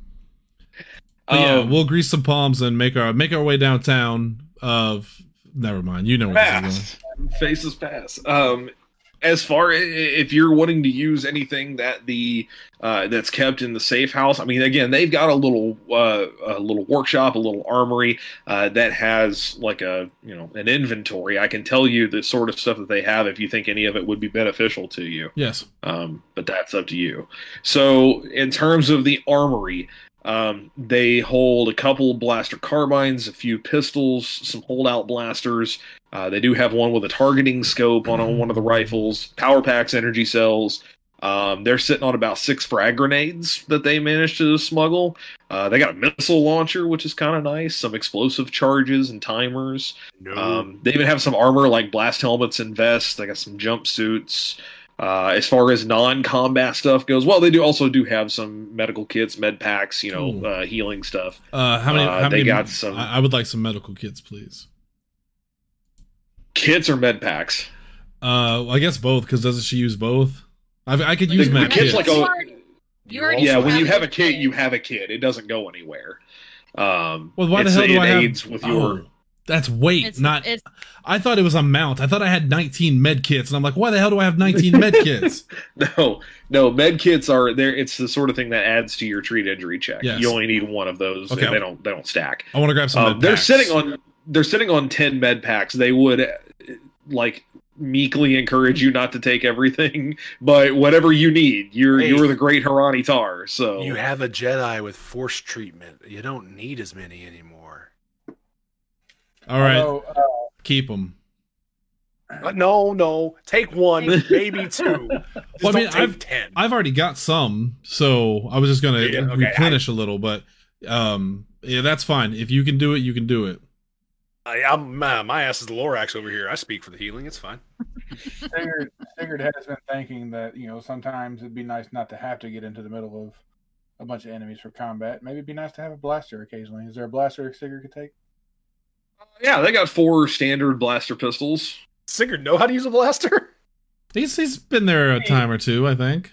yeah, um, we'll grease some palms and make our make our way downtown. Of never mind, you know where this is going. fast. Faces pass. Um, as far as if you're wanting to use anything that the uh, that's kept in the safe house, I mean, again, they've got a little uh, a little workshop, a little armory uh, that has like a you know an inventory. I can tell you the sort of stuff that they have if you think any of it would be beneficial to you. Yes. Um, but that's up to you. So in terms of the armory, um, they hold a couple blaster carbines, a few pistols, some holdout blasters. Uh, they do have one with a targeting scope on, on one of the rifles, power packs, energy cells. Um, they're sitting on about six frag grenades that they managed to smuggle. Uh, they got a missile launcher, which is kind of nice, some explosive charges and timers. No. Um, they even have some armor like blast helmets and vests. They got some jumpsuits. Uh, as far as non-combat stuff goes, well, they do also do have some medical kits, med packs, you know, Ooh. uh, healing stuff. Uh, how many? Uh, how they many? got some- I, I would like some medical kits, please. Kits or med packs? Uh, well, I guess both. Because doesn't she use both? I, I could The, use the med kit's kits. like You a already- You already yeah. also When you have have a a kit, kit. you have a kit. It doesn't go anywhere. Um, well, why the it's- hell do it I have? aids with your. Oh, that's weight, It's not. It's, I thought it was a mount. I thought I had nineteen med kits, and I'm like, why the hell do I have nineteen med kits? No, no, med kits are there. It's the sort of thing that adds to your treat injury check. Yes. You only need one of those. Okay. And they don't. They don't stack. I want to grab some. Um, med they're packs. sitting on. They're sitting on ten med packs. They would, uh, like, meekly encourage you not to take everything, but whatever you need, you're Hey. you're the great Harani Tar. So You have a Jedi with force treatment. You don't need as many anymore. All right, Although, uh, keep them. Uh, no, no. Take one, maybe two. Just Well, I mean, don't take I've- ten. I've already got some, so I was just gonna Yeah, okay, replenish a little, but um, yeah, that's fine. If you can do it, you can do it. I, I'm my, my ass is the Lorax over here. I speak for the healing. It's fine. Sigurd, Sigurd has been thinking that, you know, sometimes it'd be nice not to have to get into the middle of a bunch of enemies for combat. Maybe it'd be nice to have a blaster occasionally. Is there a blaster Sigurd could take? yeah, they got four standard blaster pistols. Sigurd know how to use a blaster? He's he's been there a time or two, I think.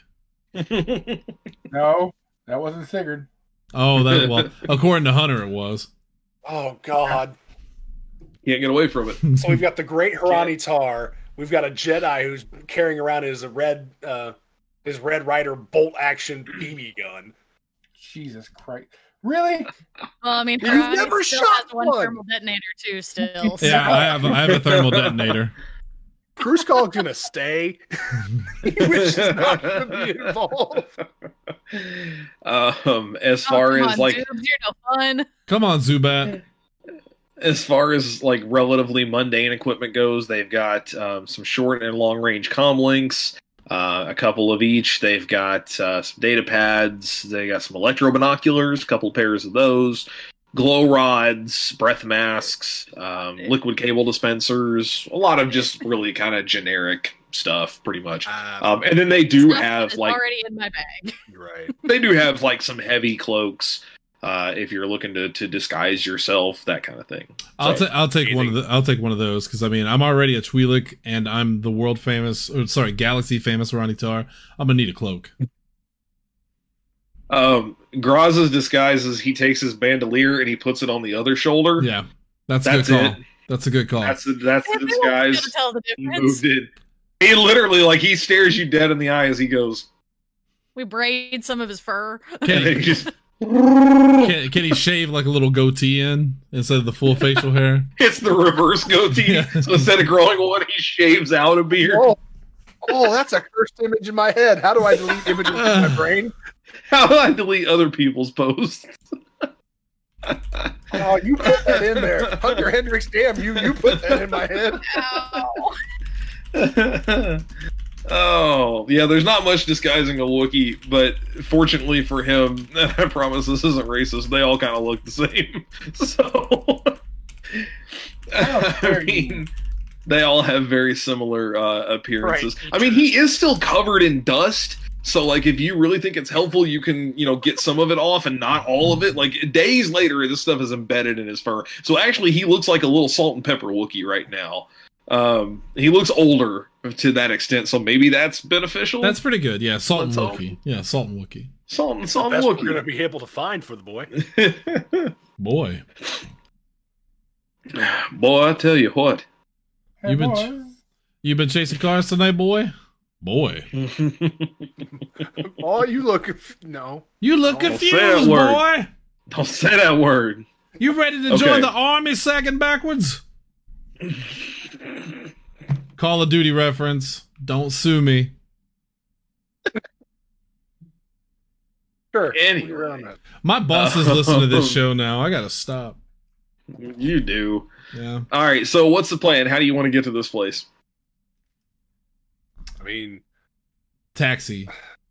No, that wasn't Sigurd. Oh, that well, according to Hunter, it was. Oh, God. Can't get away from it. So we've got the great Harani Tar. We've got a Jedi who's carrying around his red, uh, his Red Rider bolt action B B gun. Jesus Christ. Really? well, I mean, You've Harani never still shot has one one. thermal detonator too. Still, so. Yeah, I have I have a thermal detonator. Kruzkal's gonna stay. Which is not gonna be involved. Um, as Oh, far come as on, like dudes, you're no fun. Come on, Zubat. as far as like relatively mundane equipment goes, they've got um, some short and long range comm links, uh, a couple of each. They've got uh, some data pads. They got some electro binoculars, a couple pairs of those, glow rods, breath masks, um, liquid cable dispensers. A lot of just really kind of generic stuff, pretty much. Uh, Um, and then they do Stuff that have is like already in my bag. right. they do have like some heavy cloaks. Uh, if you're looking to, to disguise yourself, that kind of thing. I'll, So, ta- I'll take one of the I'll take one of those because I mean I'm already a Twi'lek and I'm the world famous or sorry galaxy famous Ronnie Tar. I'm gonna need a cloak. um, Graz's disguise is he takes his bandolier and he puts it on the other shoulder. Yeah, that's, That's a good call. it. That's a good call. That's the, that's the Couldn't disguise. tell the He difference. moved it. He literally, like, he stares you dead in the eye as he goes, We braid some of his fur. Can and then he, he just. can, can he shave like a little goatee in instead of the full facial hair? It's the reverse goatee. Yeah. So instead of growing one, he shaves out a beard. Oh, oh, that's a cursed image in my head. How do I delete images from my brain? How do I delete other people's posts? Oh, you put that in there. Hunter Hendricks, damn you, you put that in my head. Ow. Oh, yeah, there's not much disguising a Wookiee, but fortunately for him, I promise this isn't racist, they all kind of look the same. So, I mean, they all have very similar uh, appearances. Right. I mean, he is still covered in dust, so, like, if you really think it's helpful, you can, you know, get some of it off and not all of it. Like, days later, this stuff is embedded in his fur. So, actually, he looks like a little salt and pepper Wookiee right now. Um, he looks older to that extent, so maybe that's beneficial. That's pretty good. Yeah, salt and Let's hope. Wookie. Yeah, salt and Wookie. salt and salt and Best we're going to Wookiee. be able to find for the boy. Boy, Boy, I tell you what. Hey, You've been boy. you been chasing cars tonight, boy? Boy, Oh, you look. No. you look Don't say confused, that word. boy. Don't say that word. You ready to Okay. join the army sagging backwards? Call of Duty reference. Don't sue me. Sure. Anyway. We're on that. My bosses Uh, listen to this show now. I gotta stop. You do. Yeah. All right, so what's the plan? How do you want to get to this place? I mean, Taxi.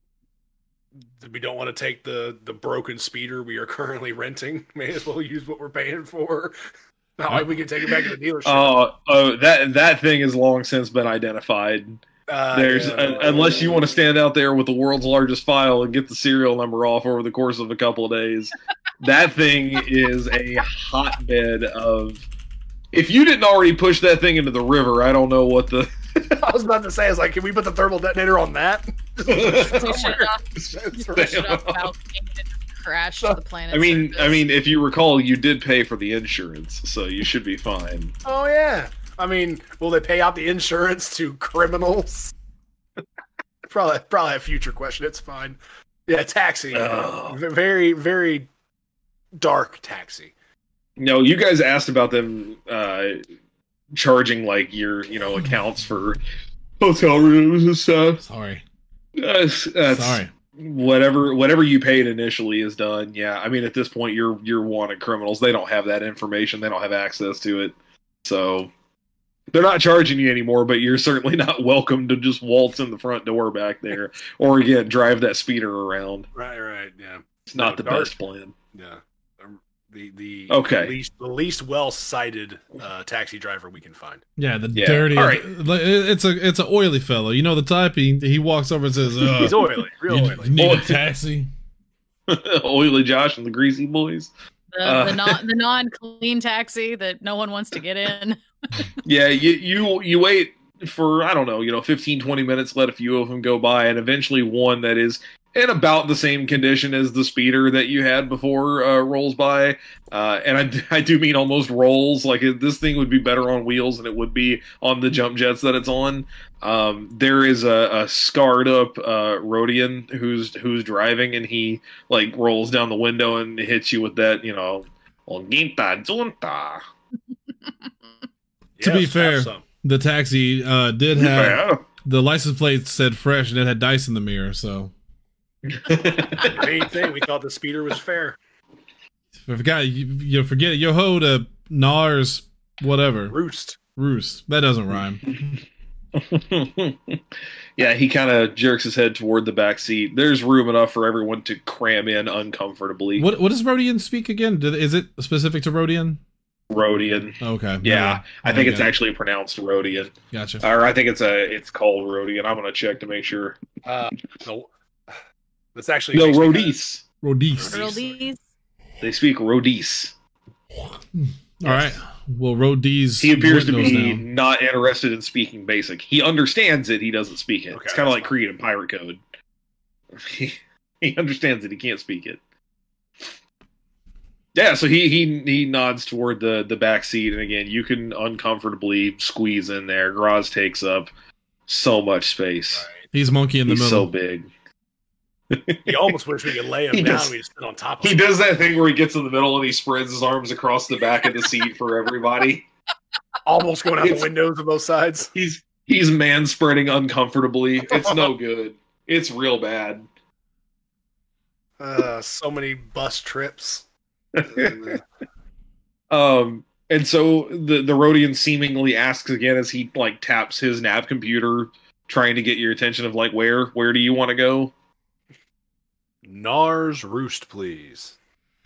we don't want to take the the broken speeder we are currently renting. May as well use what we're paying for. Not like we can take it back to the dealership. Oh, oh, that that thing has long since been identified. Uh, There's yeah. un- unless you want to stand out there with the world's largest file and get the serial number off over the course of a couple of days. That thing is a hotbed of. If you didn't already push that thing into the river, I don't know what the. I was about to say, I was like, can we put the thermal detonator on that? Push it off, push it off balcony and it crash to the planet. I mean, surface. I mean, if you recall, you did pay for the insurance, so you should be fine. Oh yeah. I mean, will they pay out the insurance to criminals? probably, probably a future question. It's fine. Yeah, taxi. Oh. V- Very, very dark taxi. No, you guys asked about them uh, charging like your, you know, accounts for hotel rooms and stuff. Sorry. That's, that's Sorry. whatever whatever you paid initially is done. Yeah, I mean at this point you're you're wanted criminals. They don't have that information. They don't have access to it. So they're not charging you anymore, but you're certainly not welcome to just waltz in the front door back there or again drive that speeder around. Right, right, yeah, It's not No, the dark. best plan. yeah. Um, The the Okay. least the least well cited uh, taxi driver we can find. Yeah, the Yeah, dirty. all right. It's a it's an oily fellow. You know the type. He he walks over and says, uh, He's oily, real you, oily. you need a Boy. taxi." Oily Josh and the Greasy Boys. the, uh, the non the non clean taxi that no one wants to get in. Yeah, you you you wait for I don't know, you know, fifteen, twenty minutes, let a few of them go by, and eventually one that is in about the same condition as the speeder that you had before uh, rolls by. Uh, and I, I do mean almost rolls. Like it, this thing would be better on wheels than it would be on the jump jets that it's on. Um, there is a, a scarred up uh, Rodian who's who's driving, and he like rolls down the window and hits you with that, you know, Onginta Junta. To be Yes, fair, have some. The taxi uh, did have Yeah. the license plate said fresh and it had dice in the mirror. So The main thing we thought the speeder was fair. I forgot you, you forget it. Yo ho to Nars whatever Roost. roost. That doesn't rhyme. Yeah, he kind of jerks his head toward the back seat. There's room enough for everyone to cram in uncomfortably. What what does Rodian speak again? Did, is it specific to Rodian? Rodian. Okay. Yeah, I think it's Okay. actually pronounced Rodian, Gotcha. or I think it's a it's called Rodian. I'm gonna check to make sure. Uh, no, that's actually No, makes me kinda- Rodis. Rodis. Rodis. Girlies. They speak Rhodese. All right. Well, Rhodese. He appears to goes be down. not interested in speaking Basic. He understands it. He doesn't speak it. Okay, it's kind of that's like fine. Creed and Pirate Code. He, he understands it. He can't speak it. Yeah, so he he he nods toward the the back seat, and again, you can uncomfortably squeeze in there. Graz takes up so much space. Right. He's monkey in the He's middle. so big. You almost wish we could lay him He down does- and we just sit on top of He him. does that thing where he gets in the middle and he spreads his arms across the back of the seat for everybody. Almost going out the It's- windows of both sides. He's he's man spreading uncomfortably. It's no good. It's real bad. Uh, so many bus trips. Um, and so the the Rhodian seemingly asks again as he like taps his nav computer, trying to get your attention of like where where do you want to go? Nars Roost, please.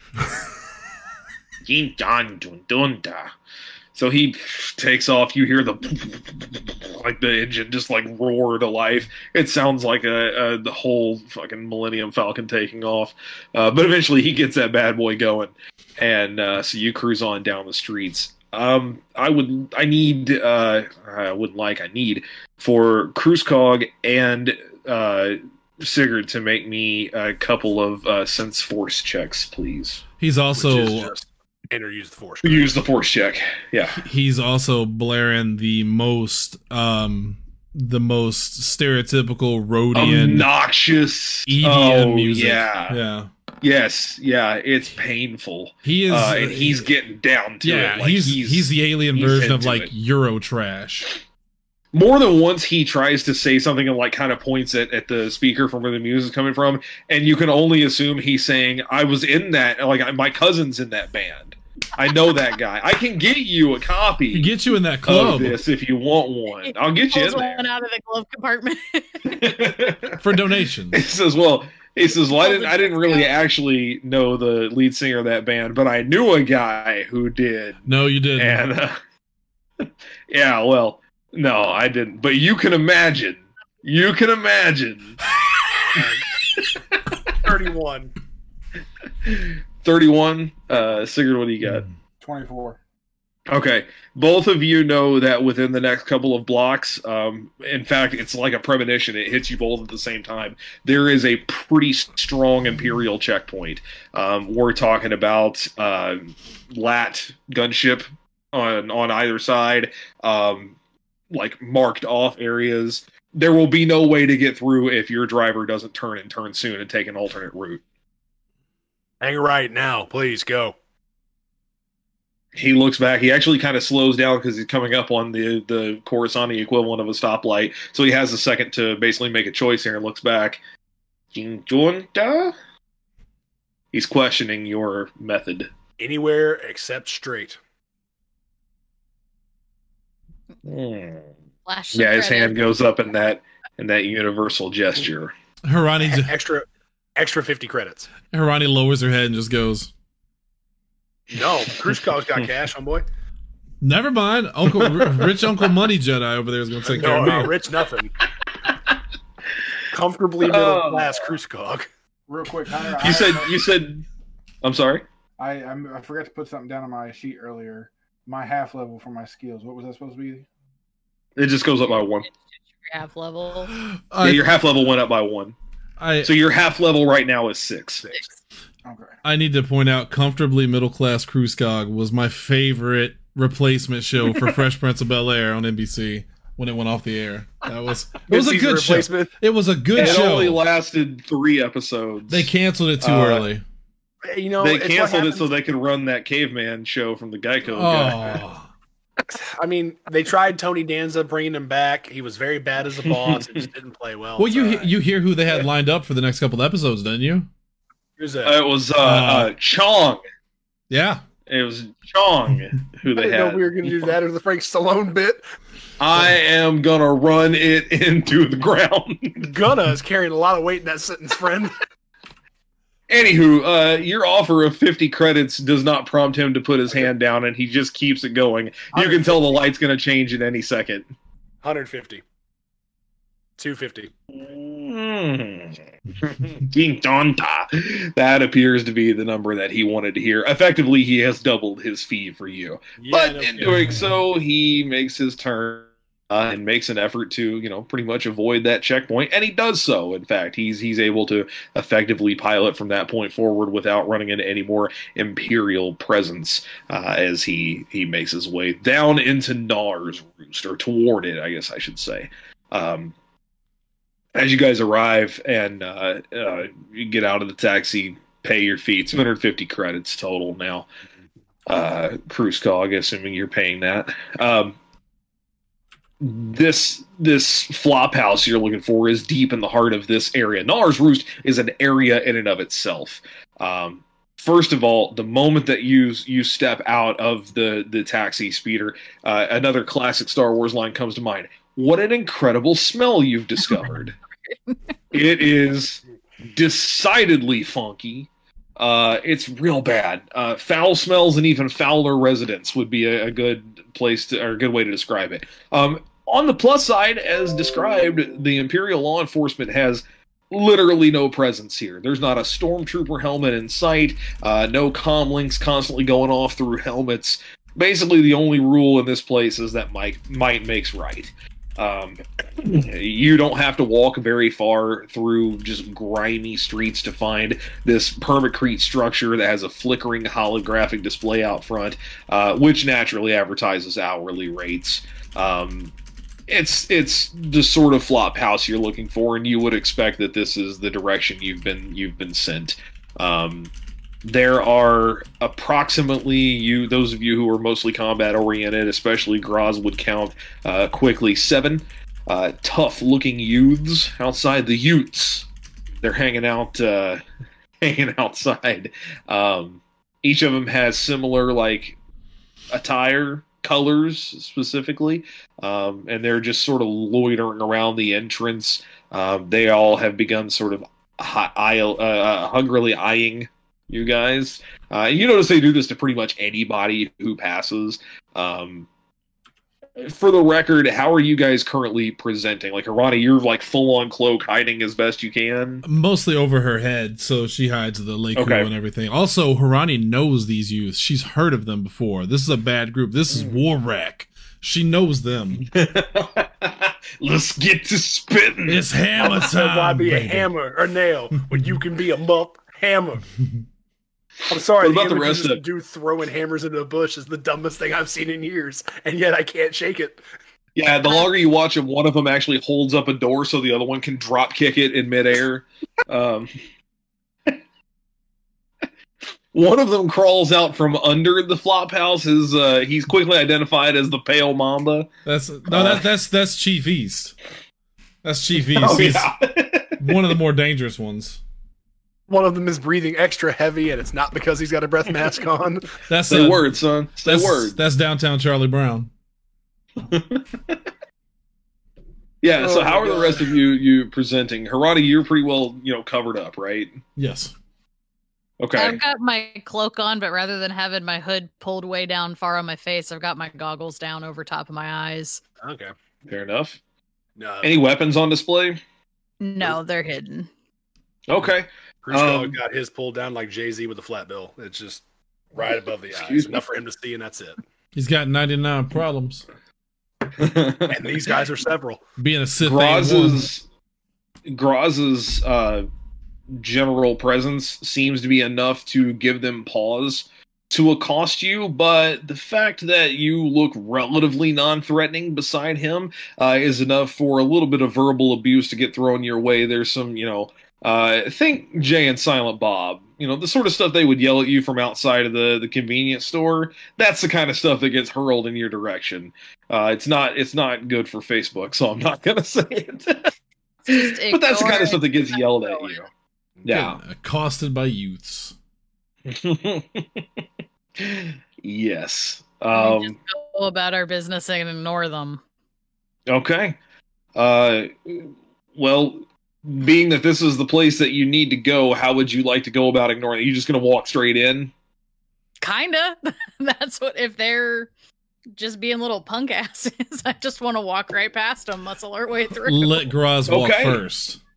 Yin dun dun dun da. So he takes off. You hear the like the engine just like roar to life. It sounds like a, a the whole fucking Millennium Falcon taking off. Uh, but eventually he gets that bad boy going, and uh, so you cruise on down the streets. Um, I would, I need, uh, I wouldn't like, I need for Kruzkog and uh, Sigurd to make me a couple of uh, sense force checks, please. He's Which also is just enter use the force. Use the force check. Yeah. he's also blaring the most um the most stereotypical Rhodian Obnoxious E D M oh, music. Yeah. Yeah. Yes. Yeah. It's painful. He is Uh, and he's getting down to yeah, it. Like, he's, he's the alien he's version of into like it. Euro trash. More than once he tries to say something and like kind of points at, at the speaker from where the music's coming from, and you can only assume he's saying, I was in that, like my cousin's in that band. I know that guy. I can get you a copy He gets you in that of club this if you want one. I'll get you in Pulls there. one out of the glove compartment. for donations. He says, "Well, he says, well, I didn't, I didn't really actually know the lead singer of that band, but I knew a guy who did." No, you didn't. And uh, yeah, well, no, I didn't. But you can imagine. You can imagine. thirty-one. Thirty-one. Uh, Sigurd, what do you got? twenty-four. Okay, both of you know that within the next couple of blocks, um, in fact, it's like a premonition. It hits you both at the same time. There is a pretty strong Imperial checkpoint. Um, we're talking about uh, lat gunship on on either side, um, like marked off areas. There will be no way to get through if your driver doesn't turn and turn soon and take an alternate route. Hang right now, please go. He looks back. He actually kind of slows down because he's coming up on the the Coruscant equivalent of a stoplight. So he has a second to basically make a choice here and looks back. Junta? He's questioning your method. Anywhere except straight. Flash Yeah, his credit. hand goes up in that in that universal gesture. Harani, j- Extra, extra fifty credits. Harani lowers her head and just goes, No, Kruzkov's got cash, homeboy. never mind. Uncle R- Rich Uncle Money Jedi over there is going to take care No, of no, me. rich nothing. Comfortably middle Oh. class Kruzkov. Real quick, Hunter. You I, said you said I'm sorry? I I'm, I forgot to put something down on my sheet earlier. My half level for my skills. What was that supposed to be? It just goes up by one. Half level. I, yeah, your half level went up by one. I, So your half level right now is six. Okay. I need to point out, Comfortably Middle Class Kruzkog was my favorite replacement show for Fresh Prince of Bel-Air on N B C when it went off the air. That was it was a Mid-season good show. replacement. It was a good It show. only lasted three episodes. They canceled it too Uh, early. You know, they it's what canceled it happens- so they could run that caveman show from the Geico guy. Oh, I mean, they tried Tony Danza bringing him back. He was very bad as a boss. It just didn't play well. well, It's you all he- right. you hear who they had lined up for the next couple episodes, didn't you? Who's Uh, that? it was uh, uh, Chong. Yeah, It was Chong who I they didn't know had. we were going to do that or the Frank Stallone bit. I am gonna run it into the ground. Gunna is carrying a lot of weight in that sentence, friend. Anywho, uh, your offer of fifty credits does not prompt him to put his hand down, and he just keeps it going. You can tell the light's gonna change at any second. one hundred fifty. two hundred fifty. Hmm. King Tonta. That appears to be the number that he wanted to hear. Effectively, he has doubled his fee for you. Yeah, but no in kidding. doing so, he makes his turn uh, and makes an effort to, you know, pretty much avoid that checkpoint. And he does so. In fact, he's he's able to effectively pilot from that point forward without running into any more Imperial presence uh, as he, he makes his way down into Nar's Roost, or toward it, I guess I should say. Um, As you guys arrive and uh, uh, you get out of the taxi, pay your fee. It's two hundred fifty credits total now. Uh, Cruise Cog, assuming you're paying that. Um, this this flop house you're looking for is deep in the heart of this area. Nar's Roost is an area in and of itself. Um, first of all, the moment that you you step out of the the taxi speeder, uh, another classic Star Wars line comes to mind. What an incredible smell you've discovered. It is decidedly funky. Uh, it's real bad. Uh, foul smells and even fouler residents would be a, a good place to, or a good way to describe it. Um, on the plus side, as described, the Imperial law enforcement has literally no presence here. There's not a stormtrooper helmet in sight, uh, no comm links constantly going off through helmets. Basically, the only rule in this place is that might, might makes right. Um, you don't have to walk very far through just grimy streets to find this permacrete structure that has a flickering holographic display out front, uh, which naturally advertises hourly rates. Um, it's it's the sort of flop house you're looking for, and you would expect that this is the direction you've been you've been sent. Um, There are approximately, you, those of you who are mostly combat oriented, especially Graz would count uh, quickly, seven uh, tough-looking youths outside the Utes. They're hanging out, uh, hanging outside. Um, each of them has similar, like, attire, colors specifically, um, and they're just sort of loitering around the entrance. Um, they all have begun sort of hi- eye, uh, hungrily eyeing you guys. Uh, you notice they do this to pretty much anybody who passes. Um, for the record, how are you guys currently presenting? Like, Arani, you're like full-on cloak, hiding as best you can? Mostly over her head, so she hides the Leiku Okay. and everything. Also, Harani knows these youths. She's heard of them before. This is a bad group. This is Warrack. She knows them. Let's get to spitting. It's hammer So why time. be a baby. hammer or nail when you can be a muck hammer? I'm sorry, What about the, the image rest of just of- a dude throwing hammers into a bush is the dumbest thing I've seen in years, and yet I can't shake it. Yeah, the longer you watch them, one of them actually holds up a door so the other one can drop kick it in midair. Um, one of them crawls out from under the flop house. Is uh, he's quickly identified as the Pale Mamba. That's no, that, that's that's Chief East. That's Chief East. Oh, He's yeah. one of the more dangerous ones. One of them is breathing extra heavy, and it's not because he's got a breath mask on. That's Say a, word, son. Say That's, word. that's downtown Charlie Brown. Yeah. So Oh how my are the God. rest of you you presenting? Harani, you're pretty well you know covered up, right? Yes. Okay. I've got my cloak on, but rather than having my hood pulled way down far on my face, I've got my goggles down over top of my eyes. Okay. Fair enough. No. Any weapons on display? No, they're hidden. Okay. Cruise Um, got his pulled down like Jay-Z with a flat bill. It's just right above the Excuse eyes. me. Enough for him to see, and that's it. He's got ninety-nine problems. And these guys are several. Being a Sith ain't one. Graz's Graz's uh, general presence seems to be enough to give them pause to accost you, but the fact that you look relatively non-threatening beside him uh, is enough for a little bit of verbal abuse to get thrown your way. There's some, you know, uh, think Jay and Silent Bob. You know, the sort of stuff they would yell at you from outside of the, the convenience store. That's the kind of stuff that gets hurled in your direction. Uh, it's not it's not good for Facebook, so I'm not gonna say it. Just But that's the kind ignore of stuff that gets it. yelled at you. Yeah. Getting accosted by youths. Yes. We Um, just go about our business and ignore them. okay. Uh, well, being that this is the place that you need to go, how would you like to go about ignoring it? You just going to walk straight in? Kinda. That's what, if they're just being little punk asses, I just want to walk right past them, muscle our way through. Let Graz walk Okay. first.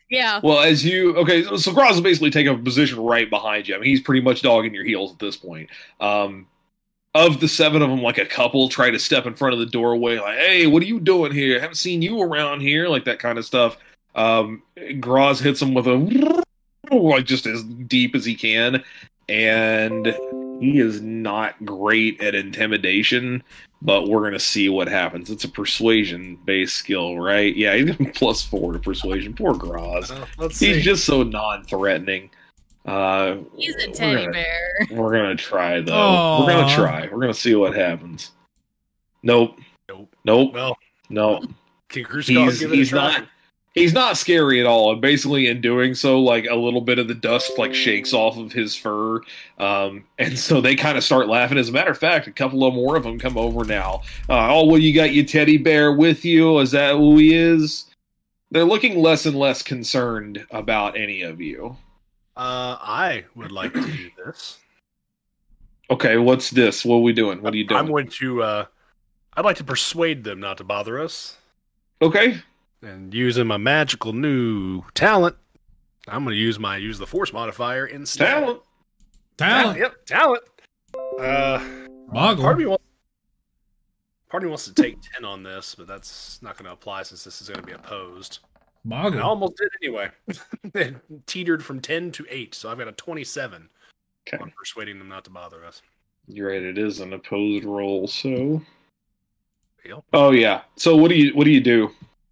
Yeah. Well, as you okay, so, so Groz will basically take a position right behind you. I mean, he's pretty much dogging your heels at this point. Um, of the seven of them, like a couple try to step in front of the doorway, like, "Hey, what are you doing here? Haven't seen you around here," like that kind of stuff. Um, Groz hits him with a like just as deep as he can, and he is not great at intimidation. But we're gonna see what happens. It's a persuasion-based skill, right? Yeah, he's plus four to persuasion. Poor Groz. Uh, let's He's see. just so non-threatening. Uh, He's a we're teddy gonna- bear. We're gonna try though. Aw. We're gonna try. We're gonna see what happens. Nope. Nope. Nope. Well, Nope. can Crucial He's give it a he's try? not he's not scary at all. And basically, in doing so, like a little bit of the dust like shakes off of his fur, um, and so they kind of start laughing. As a matter of fact, a couple of more of them come over now. Uh, oh, well, you got your teddy bear with you? Is that who he is? They're looking less and less concerned about any of you. Uh, I would like to do this. Okay, what's this? What are we doing? What are you doing? I'm going to. Uh, I'd like to persuade them not to bother us, Okay. and using my magical new talent, I'm going to use my use the force modifier instead. Talent. Talent. Yep, talent. Uh, Boggle. part of me wants. Part of me wants to take ten on this, but that's not going to apply since this is going to be opposed. I Boggle. almost did anyway. It teetered from ten to eight, so I've got a twenty-seven Okay. on persuading them not to bother us. You're right. It is an opposed roll. So. Deal. Oh yeah. So what do you what do you do?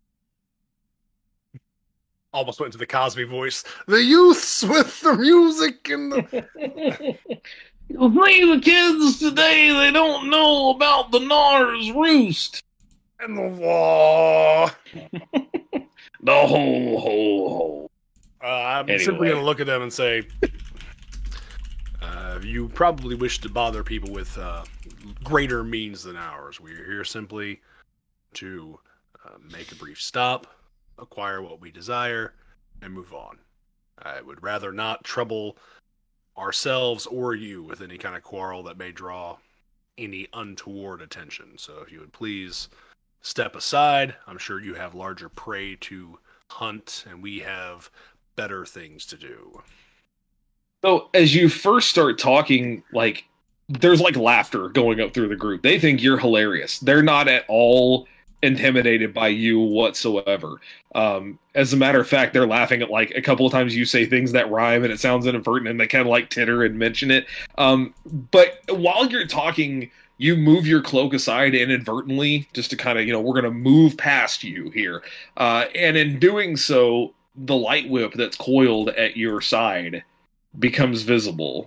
Almost went into the Cosby voice. The youths with the music and the. See the kids today. They don't know about the Nars roost. and the wall. The ho ho ho. Uh, I'm Anyway. simply going to look at them and say, uh, you probably wish to bother people with uh, greater means than ours. We're here simply to uh, make a brief stop, acquire what we desire, and move on. I would rather not trouble ourselves or you with any kind of quarrel that may draw any untoward attention. So if you would please step aside, I'm sure you have larger prey to hunt, and we have better things to do. So as you first start talking, like there's like laughter going up through the group. They think you're hilarious. They're not at all intimidated by you whatsoever. Um, as a matter of fact, they're laughing at like a couple of times you say things that rhyme and it sounds inadvertent, and they kind of like titter and mention it. Um, but while you're talking, you move your cloak aside inadvertently just to kind of, you know, we're going to move past you here. Uh, and in doing so, the light whip that's coiled at your side becomes visible.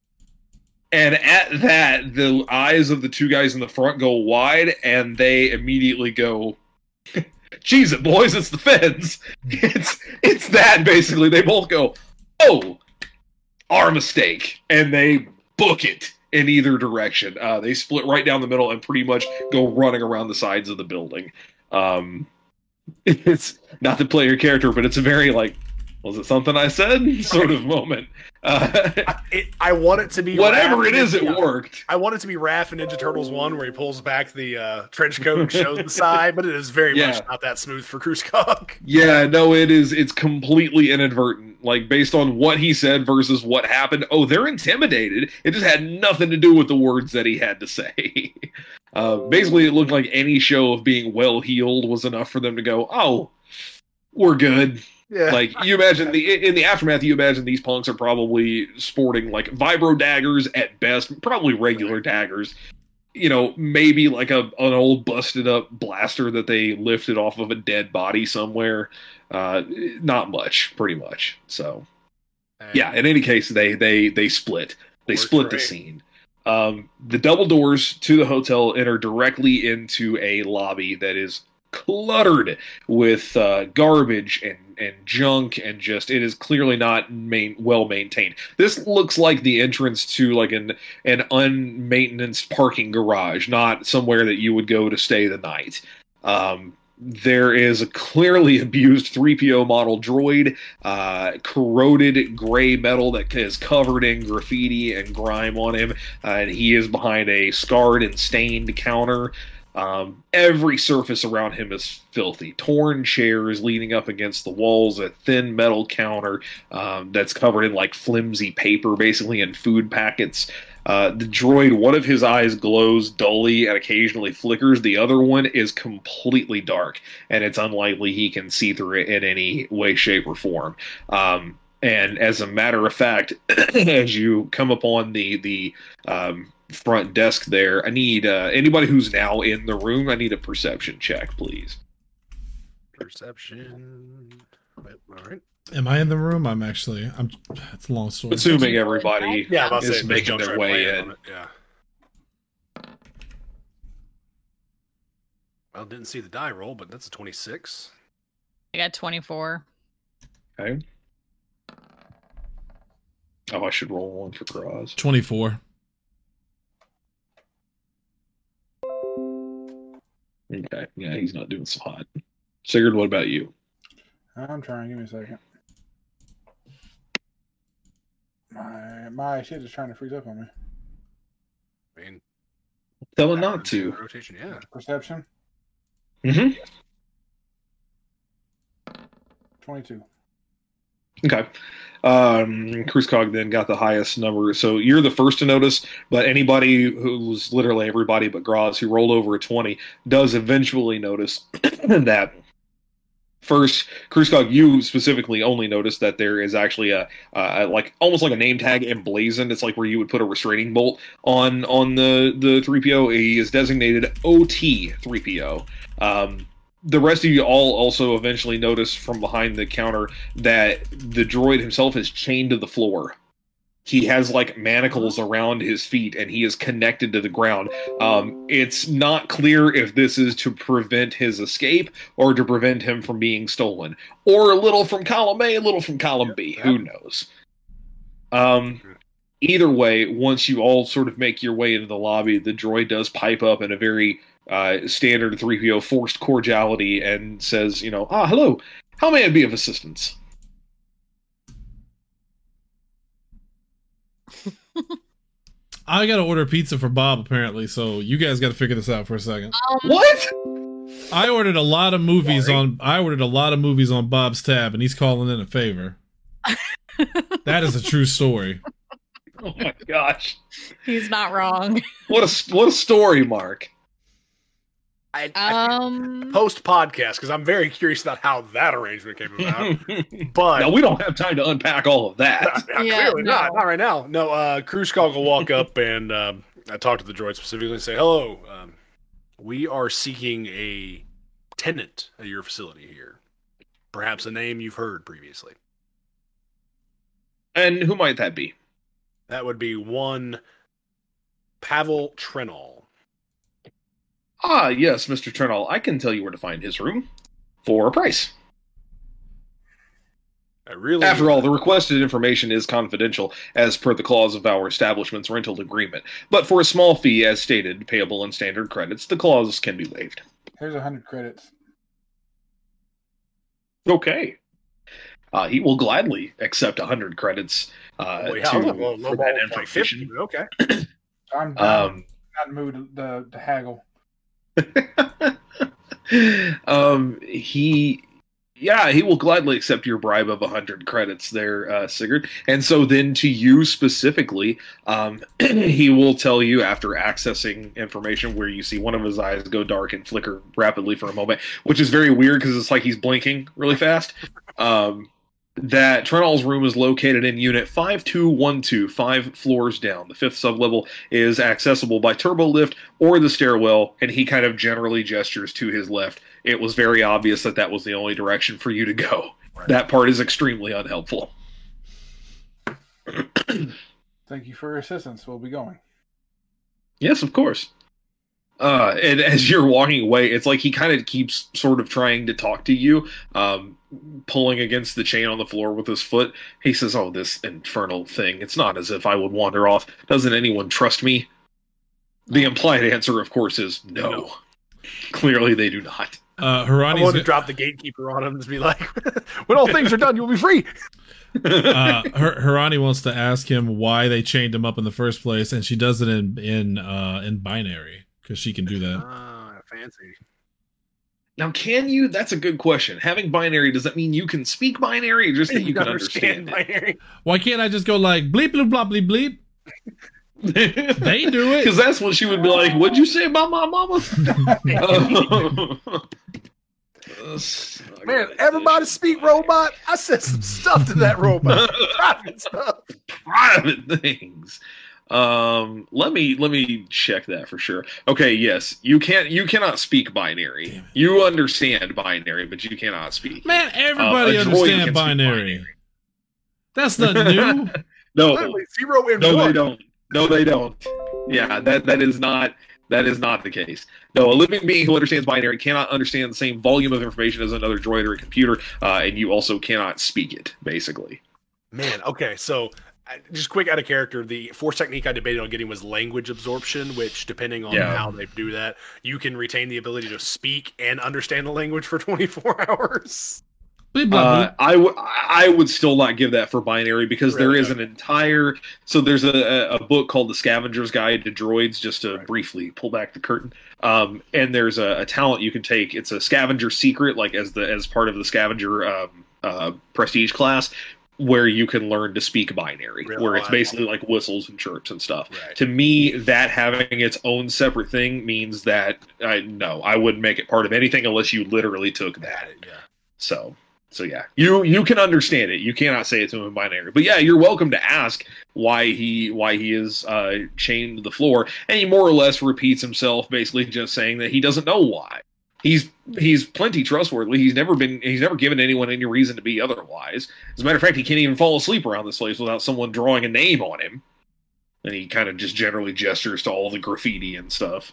And at that, the eyes of the two guys in the front go wide, and they immediately go, "Cheese it, boys! It's the feds!" It's it's that basically. They both go, "Oh, our mistake," and they book it in either direction. Uh, they split right down the middle and pretty much go running around the sides of the building. Um, it's not to play your character, but it's a very like, was it something I said sort of moment. Uh, I, it, I want it to be whatever Raph it is, it yeah. worked. I want it to be Raph in Ninja Turtles one, where he pulls back the uh, trench coat and shows the side, but it is very Yeah. much not that smooth for Kruskog. Yeah, no, it is. It's completely inadvertent. Like, based on what he said versus what happened. Oh, they're intimidated. It just had nothing to do with the words that he had to say. uh, basically, it looked like any show of being well-heeled was enough for them to go, oh, we're good. Yeah. Like, you imagine, the in the aftermath, you imagine these punks are probably sporting, like, vibro daggers at best, probably regular daggers. You know, maybe like a an old busted up blaster that they lifted off of a dead body somewhere. Uh, not much, pretty much. So, And yeah. In any case, they they they split. They Works split the great. scene. Um, the double doors to the hotel enter directly into a lobby that is cluttered with uh, garbage and, and junk, and just it is clearly not main, well maintained. This looks like the entrance to like an an unmaintenanced parking garage, not somewhere that you would go to stay the night. Um, there is a clearly abused three P O model droid, uh, corroded gray metal that is covered in graffiti and grime on him, uh, and he is behind a scarred and stained counter. Um, every surface around him is filthy. Torn chairs leaning up against the walls, a thin metal counter um, that's covered in like flimsy paper, basically, and food packets. Uh, the droid, one of his eyes glows dully and occasionally flickers. The other one is completely dark, and it's unlikely he can see through it in any way, shape, or form. Um, and as a matter of fact, as you come upon the the um, front desk there, I need uh, anybody who's now in the room, I need a perception check, please. Perception. All right. Am I in the room? I'm actually. I'm. It's a long story. Assuming everybody Yeah, I'm about to is say, making jumps their right way away in. on it, Yeah. Well, didn't see the die roll, but that's a twenty-six. I got twenty-four. Okay. Oh, I should roll one for Graz. Twenty-four. Okay. Yeah, he's not doing so hot. Sigurd, what about you? I'm trying. Give me a second. My my shit is trying to freeze up on me. I mean, Tell him not to. rotation. Yeah. Perception. Mm-hmm. Twenty-two. Okay. Um, Kruzkog then got the highest number. So you're the first to notice, but anybody who's literally everybody but Graz who rolled over a twenty does eventually notice that. First, Kruzkog, you specifically only noticed that there is actually a uh, like almost like a name tag emblazoned. It's like where you would put a restraining bolt on on the the three P O. He is designated O T three P O. Um, the rest of you all also eventually notice from behind the counter that the droid himself is chained to the floor. He has like manacles around his feet and he is connected to the ground. Um, it's not clear if this is to prevent his escape or to prevent him from being stolen. Or a little from column A, a little from column B. Who knows? Um, either way, once you all sort of make your way into the lobby, the droid does pipe up in a very uh, standard three P O forced cordiality and says, you know, ah, hello, how may I be of assistance? I gotta order pizza for Bob apparently, so you guys gotta figure this out for a second. Um, What? I ordered a lot of movies Sorry. on. I ordered a lot of movies on Bob's tab, and he's calling in a favor. That is a true story. Oh my gosh. He's not wrong. What a, what a story, Mark. I, I Um, post podcast because I'm very curious about how that arrangement came about. But No, we don't have time to unpack all of that. Yeah, clearly no. not. Not right now. No, uh, Kruzkog will walk up and um, I talk to the droid specifically and say, hello, um, we are seeking a tenant at your facility here. Perhaps a name you've heard previously. And who might that be? That would be one Pavel Trenol. Ah, yes, Mister Trenol. I can tell you where to find his room for a price. I really After all, the requested information is confidential as per the clause of our establishment's rental agreement. But for a small fee, as stated, payable in standard credits, the clause can be waived. Here's a hundred credits. Okay. Uh, he will gladly accept one hundred credits uh, Well, yeah, to, I'll- well, for no that more like information. fifty, but okay. I'm down. Um, Not in the mood to, to haggle. um, he, yeah, he will gladly accept your bribe of one hundred credits there, uh, Sigurd. And so then to you specifically, um, he will tell you after accessing information where you see one of his eyes go dark and flicker rapidly for a moment, which is very weird because it's like he's blinking really fast. Um, that Trenol's room is located in Unit five two one two, five floors down. The fifth sublevel is accessible by turbo lift or the stairwell, and he kind of generally gestures to his left. It was very obvious that that was the only direction for you to go. Right. That part is extremely unhelpful. Thank you for your assistance. We'll be going. Yes, of course. Uh, and as you're walking away, it's like he kind of keeps sort of trying to talk to you, um, pulling against the chain on the floor with his foot. He says, oh, this infernal thing. It's not as if I would wander off. Doesn't anyone trust me? The implied answer, of course, is no. No. Clearly they do not. Uh, I Harani's want to drop the gatekeeper on him and just be like, when all things are done, you'll be free. uh, Har- Harani wants to ask him why they chained him up in the first place, and she does it in in uh, in binary because she can do that. Ah, fancy. Now, can you? That's a good question. Having binary, does that mean you can speak binary, or just that you, You can understand understand, binary. Why can't I just go like bleep bleep blop bleep bleep? it? They do it. Because that's what she would be like. What'd you say about my mama? Uh, Man, everybody speak robot. I said some stuff to that robot. Private stuff. private things. Um, let me let me check that for sure. Okay, yes, you can't you cannot speak binary. You understand binary, but you cannot speak. Man, everybody Uh, a droid understand can speak binary. binary. That's not new. No, Literally zero and no, one. they don't. No, they don't. Yeah, that that is not that is not the case. No, a living being who understands binary cannot understand the same volume of information as another droid or a computer, uh, and you also cannot speak it. Basically, Man, okay, so uh, just quick out of character, the force technique I debated on getting was language absorption, which depending on Yeah. how they do that, you can retain the ability to speak and understand the language for twenty-four hours. Bleep blop uh, bleep. I w- I would still not give that for binary because there Really? is an entire. So there's a, a book called The Scavenger's Guide to Droids. Just to Right. briefly pull back the curtain, um, and there's a, a talent you can take. It's a scavenger secret, like as the as part of the scavenger um, uh, prestige class, where you can learn to speak binary, Really? where it's I- basically like whistles and chirps and stuff. Right. To me, that having its own separate thing means that I no, I wouldn't make it part of anything unless you literally took that. Yeah. So, so yeah, you you can understand it. You cannot say it to him in binary, but yeah, you're welcome to ask why he why he is uh, chained to the floor, and he more or less repeats himself, basically just saying that he doesn't know why. He's he's plenty trustworthy. He's never been he's never given anyone any reason to be otherwise. As a matter of fact, he can't even fall asleep around this place without someone drawing a name on him. And he kind of just generally gestures to all the graffiti and stuff.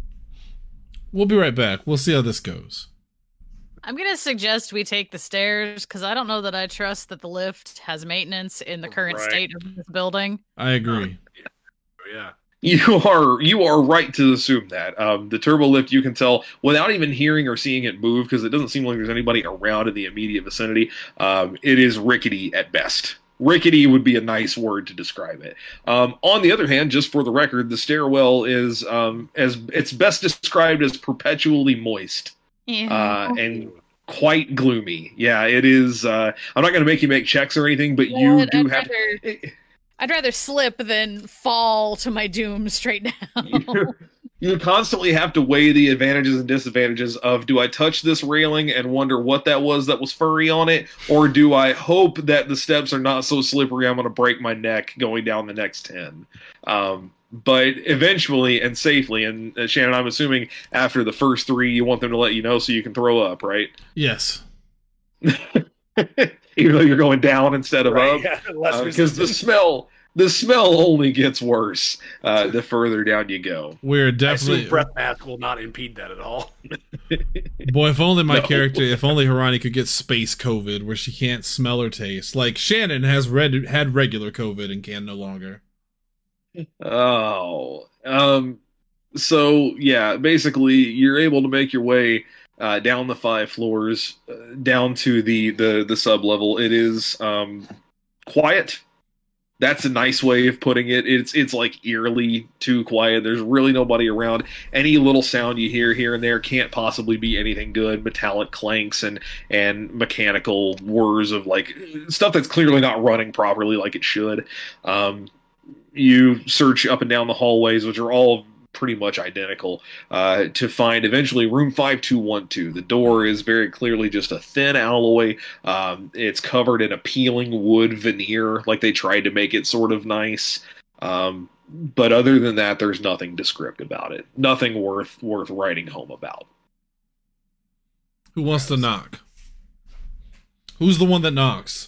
We'll be right back. We'll see how this goes. I'm gonna suggest we take the stairs because I don't know that I trust that the lift has maintenance in the current Right. state of this building. I agree. Yeah. You are you are right to assume that. Um, the turbo lift, you can tell without even hearing or seeing it move, because it doesn't seem like there's anybody around in the immediate vicinity. Um, it is rickety at best. Rickety would be a nice word to describe it. Um, on the other hand, just for the record, the stairwell is um, as it's best described as perpetually moist Yeah. uh, and quite gloomy. Yeah, it is. Uh, I'm not going to make you make checks or anything, but you I'd, do I'd have. rather, I'd rather slip than fall to my doom straight down. you, you constantly have to weigh the advantages and disadvantages of, do I touch this railing and wonder what that was that was furry on it, or do I hope that the steps are not so slippery I'm going to break my neck going down the next ten? Um, but eventually and safely, and uh, Shannon, I'm assuming after the first three, you want them to let you know so you can throw up, right? Yes. Even though you're going down instead of Right, up. yeah, less Because the resistance. smell, the smell only gets worse uh, the further down you go. We're I assume definitely. breath mask will not impede that at all. Boy, if only my No. character, if only Harani could get space COVID where she can't smell or taste. Like Shannon has red, had regular COVID and can no longer. Oh, um, so yeah, basically, you're able to make your way uh, down the five floors, uh, down to the the the sub level. It is um, quiet. That's a nice way of putting it. It's it's like eerily too quiet. There's really nobody around. Any little sound you hear here and there can't possibly be anything good. Metallic clanks and and mechanical whirs of like stuff that's clearly not running properly like it should. Um, you search up and down the hallways, which are all pretty much identical, uh, to find eventually room five two one two. The door is very clearly just a thin alloy. Um, it's covered in a peeling wood veneer, like they tried to make it sort of nice. Um, but other than that, there's nothing descriptive about it. Nothing worth worth writing home about. Who wants to knock? Who's the one that knocks?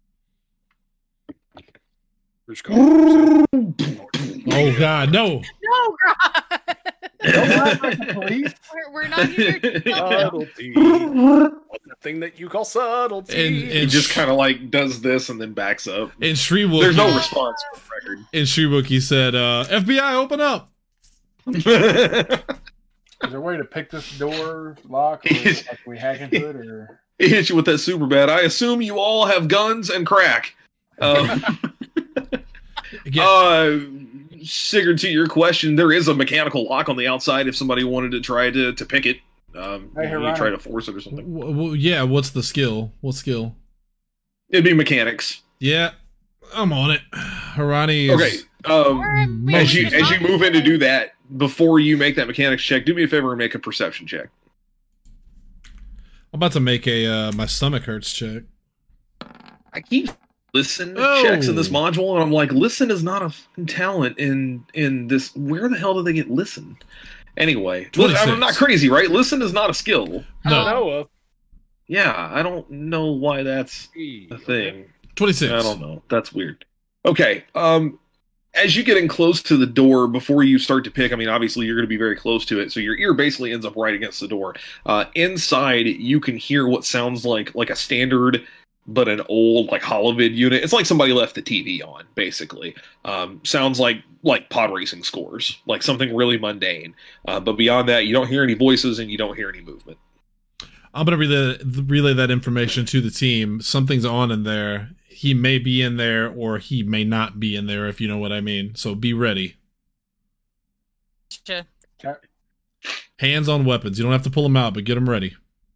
Who's calling? Oh God, no! No, God. Don't act like the police. we're, we're not here to kill them. Subtlety. What's that thing that you call subtlety? And- He and- just kind of like does this and then backs up. In Shri There's no Wookiee, response for the record. in Shri Wookiee said, uh, "F B I, open up." Is there a way to pick this door lock, or like we hack into it, or He hits you with that super bad. I assume you all have guns and crack. Um, Again, uh, Sigurd, to your question, there is a mechanical lock on the outside if somebody wanted to try to, to pick it. Um, Hey, you Hirano. try to force it or something. W- w- yeah, what's the skill? What skill? It'd be mechanics. Yeah, I'm on it. Harani is... Okay. Um, Or we as you could as you talk move in to about do it. that, before you make that mechanics check, do me a favor and make a perception check. I'm about to make a uh, my stomach hurts check. I keep listen Oh. checks in this module, and I'm like, listen is not a fucking talent in in this. Where the hell did they get listen? Anyway, li- twenty-six. I'm not crazy, right? Listen is not a skill. I don't No, know of. Yeah, I don't know why that's a thing. twenty-six. I don't know. That's weird. Okay. Um, as you get in close to the door before you start to pick, I mean, obviously you're going to be very close to it, so your ear basically ends up right against the door. Uh, inside, you can hear what sounds like like a standard, but an old like holovid unit. It's like somebody left the T V on, basically. Um, sounds like like pod racing scores, like something really mundane. Uh, but beyond that, you don't hear any voices and you don't hear any movement. I'm gonna relay relay that information to the team. Something's on in there. He may be in there, or he may not be in there, if you know what I mean. So be ready. Gotcha. Hands on weapons. You don't have to pull them out, but get them ready.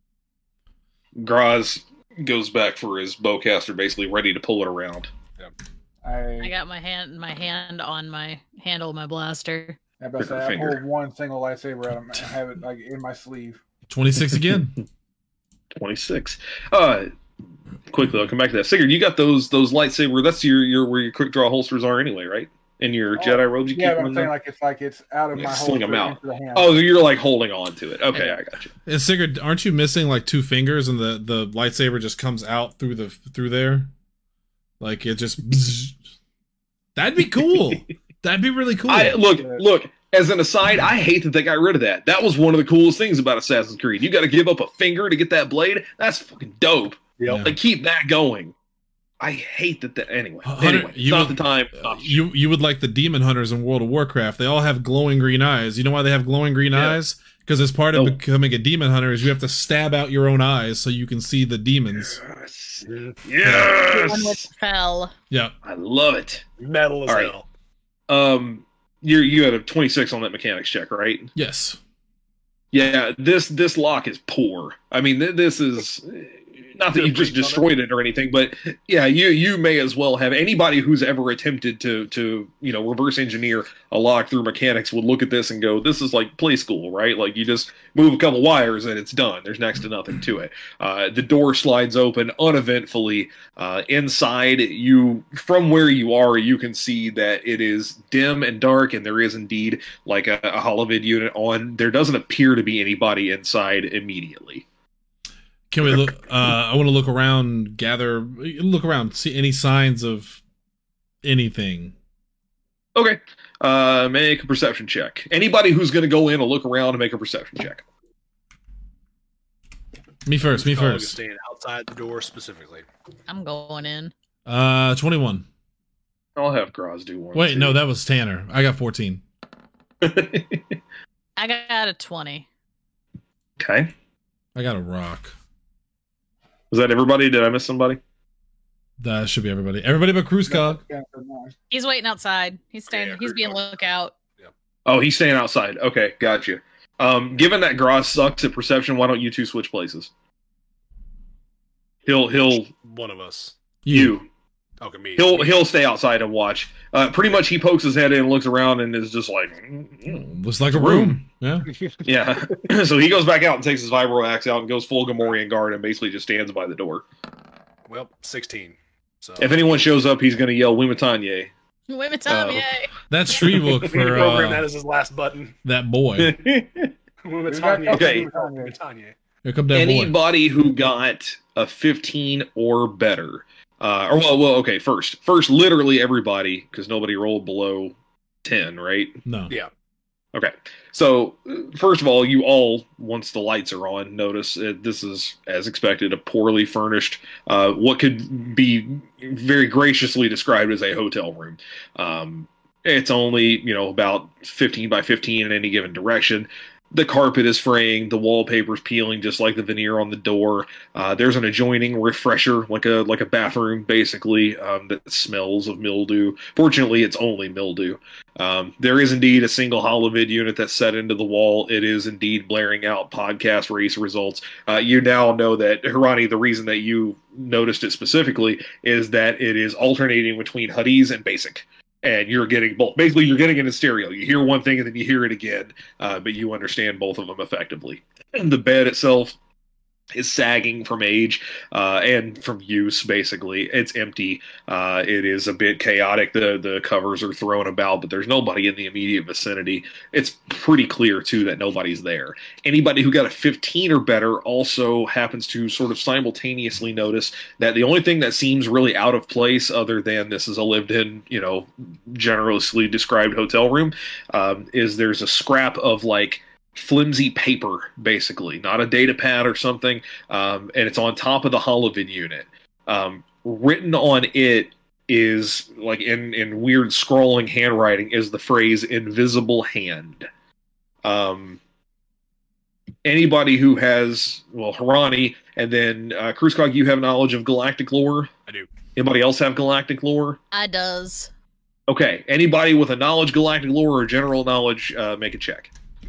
Graz goes back for his bowcaster, basically ready to pull it around. I I, got my hand my hand on my handle of my blaster. I, about to say, Pick her I finger. pulled one single lightsaber out of my, I have it like in my sleeve. twenty-six again. twenty-six. Uh, quickly, I'll come back to that. Sigurd, you got those those lightsaber. That's your your where your quick draw holsters are anyway, right? In your Oh, Jedi robes, you Yeah, keep but them I'm in saying there. like it's like it's out of Yeah, my sling 'em holster out. into the hand. Oh, you're like holding on to it. Okay, I got you. And Sigurd, aren't you missing like two fingers, and the the lightsaber just comes out through the through there? Like it just. bzzz. That'd be cool. That'd be really cool. I look look. As an aside, I hate that they got rid of that. That was one of the coolest things about Assassin's Creed. You got to give up a finger to get that blade. That's fucking dope. Yeah. Like keep that going. I hate that. That anyway. Hunter, Anyway, it's you not would- the time. Uh, you you would like the demon hunters in World of Warcraft. They all have glowing green eyes. You know why they have glowing green Yeah. eyes? Because as part of Oh. becoming a demon hunter is you have to stab out your own eyes so you can see the demons. Yes. One Yes. which fell. Yeah. I love it. Metal as All right. hell. Um, you you had a twenty-six on that mechanics check, right? Yes. Yeah, this this lock is poor. I mean, th- this is not that you just destroyed it or anything, but yeah, you you may as well have anybody who's ever attempted to to you know reverse engineer a lock through mechanics would look at this and go, "This is like play school, right? Like you just move a couple wires and it's done. There's next to nothing to it." Uh, the door slides open uneventfully. Uh, inside, you from where you are, you can see that it is dim and dark, and there is indeed like a, a holovid unit on. There doesn't appear to be anybody inside immediately. Can we look? Uh, I want to look around, gather, look around, see any signs of anything. Okay. Uh, make a perception check. Anybody who's going to go in and look around and make a perception check. Me first. Me Dog is first. staying outside the door specifically. I'm going in. Uh, twenty-one. I'll have Graz do one. Wait, too. no, that was Tanner. I got fourteen. I got a twenty. Okay. I got a rock. Is that everybody? Did I miss somebody? That should be everybody. Everybody but Cruise Cog. He's waiting outside. He's staying. Yeah, he's good being call. lookout. Oh, he's staying outside. Okay, gotcha. Um, given that Graz sucks at perception, why don't you two switch places? He'll he'll One of us. you. Okay, me. He'll he'll stay outside and watch. Uh, pretty much, he pokes his head in, looks around, and is just like, mm, mm. Looks like a Room. room. Yeah. yeah. So he goes back out and takes his vibro axe out and goes full Gamorrean guard and basically just stands by the door. Well, sixteen. So If anyone shows up, he's going to yell Wimatanye. Women time, Oh. yay! That's tree book we for program that uh, as his last button. that boy. Okay. Tanya. Here come that boy. Anybody who got a fifteen or better, uh, or well, well, okay. First, first, literally everybody, because nobody rolled below ten, right? No. Yeah. Okay. So, uh, first of all, you all, once the lights are on, notice uh, this is, as expected, a poorly furnished, uh, what could be very graciously described as a hotel room. Um, it's only, you know, about fifteen by fifteen in any given direction. The carpet is fraying, the wallpaper's peeling just like the veneer on the door. Uh, there's an adjoining refresher, like a like a bathroom, basically, um, that smells of mildew. Fortunately, it's only mildew. Um, there is indeed a single holovid unit that's set into the wall. It is indeed blaring out podcast race results. Uh, you now know that, Hirani, the reason that you noticed it specifically is that it is alternating between Huddies and Basic. And you're getting both. Basically, you're getting it in stereo. You hear one thing and then you hear it again, uh, but you understand both of them effectively. And the bed itself is sagging from age uh, and from use, basically. It's empty. Uh, it is a bit chaotic. The the covers are thrown about, but there's nobody in the immediate vicinity. It's pretty clear, too, that nobody's there. Anybody who got a fifteen or better also happens to sort of simultaneously notice that the only thing that seems really out of place, other than this is a lived-in, you know, generously described hotel room, um, is there's a scrap of, like, flimsy paper, basically, not a data pad or something, um, and it's on top of the holovid unit. Um, written on it is, like in, in weird scrolling handwriting, is the phrase "invisible hand." Um, anybody who has, well, Hirani, and then uh, Kruzkog, you have knowledge of galactic lore? I do. Anybody else have galactic lore? I does. Okay, anybody with a knowledge galactic lore or general knowledge, uh, make a check.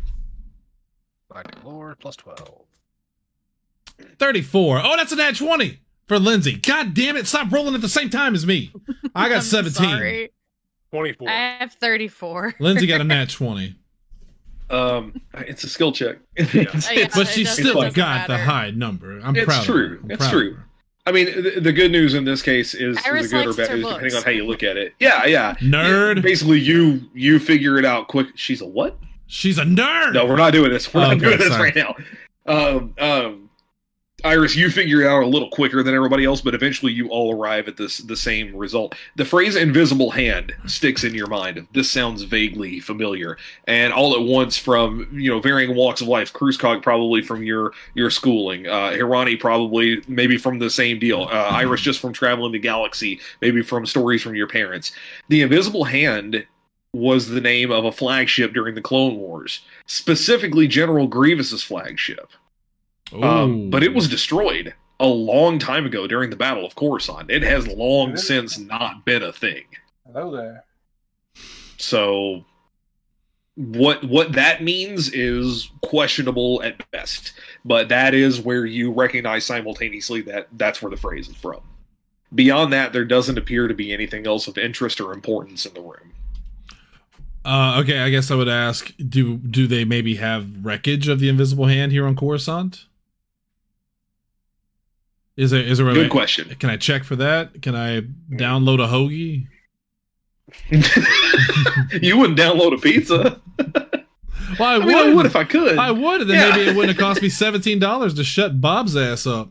Galactic lore plus twelve. thirty-four. Oh, that's a nat twenty for Lindsay. God damn it. Stop rolling at the same time as me. I got I'm seventeen. sorry. twenty-four. I have thirty-four. Lindsay got a nat twenty. Um, it's a skill check. Yeah. Oh, yeah, But it she does- still doesn't got the matter. high number. I'm It's proud of true. her. I'm It's proud of true. her. I mean, the, the good news in this case is, is Iris the good or likes bad her news, depending books. on how you look at it. Yeah, yeah. Nerd. Basically, you you figure it out quick. She's a what? She's a nerd. No, we're not doing this. We're Oh, not okay, doing this sorry. right now. Um, um, Iris, you figure it out a little quicker than everybody else, but eventually you all arrive at this the same result. The phrase "invisible hand" sticks in your mind. This sounds vaguely familiar, and all at once from you know varying walks of life. Kruzkog probably from your your schooling, uh, Hirani probably maybe from the same deal. Uh, Iris just from traveling the galaxy, maybe from stories from your parents. The invisible hand was the name of a flagship during the Clone Wars, specifically General Grievous's flagship. Um, but it was destroyed a long time ago during the Battle of Coruscant. It has long since not been a thing. Hello there. So what what that means is questionable at best. But that is where you recognize simultaneously that that's where the phrase is from. Beyond that, there doesn't appear to be anything else of interest or importance in the room. Uh, okay, I guess I would ask: Do do they maybe have wreckage of the invisible hand here on Coruscant? Is there is there a Good question. Can I check for that? Can I download a hoagie? You wouldn't download a pizza. Well, I, I would. mean, I would if I could. I would, and then Yeah. maybe it wouldn't have cost me seventeen dollars to shut Bob's ass up.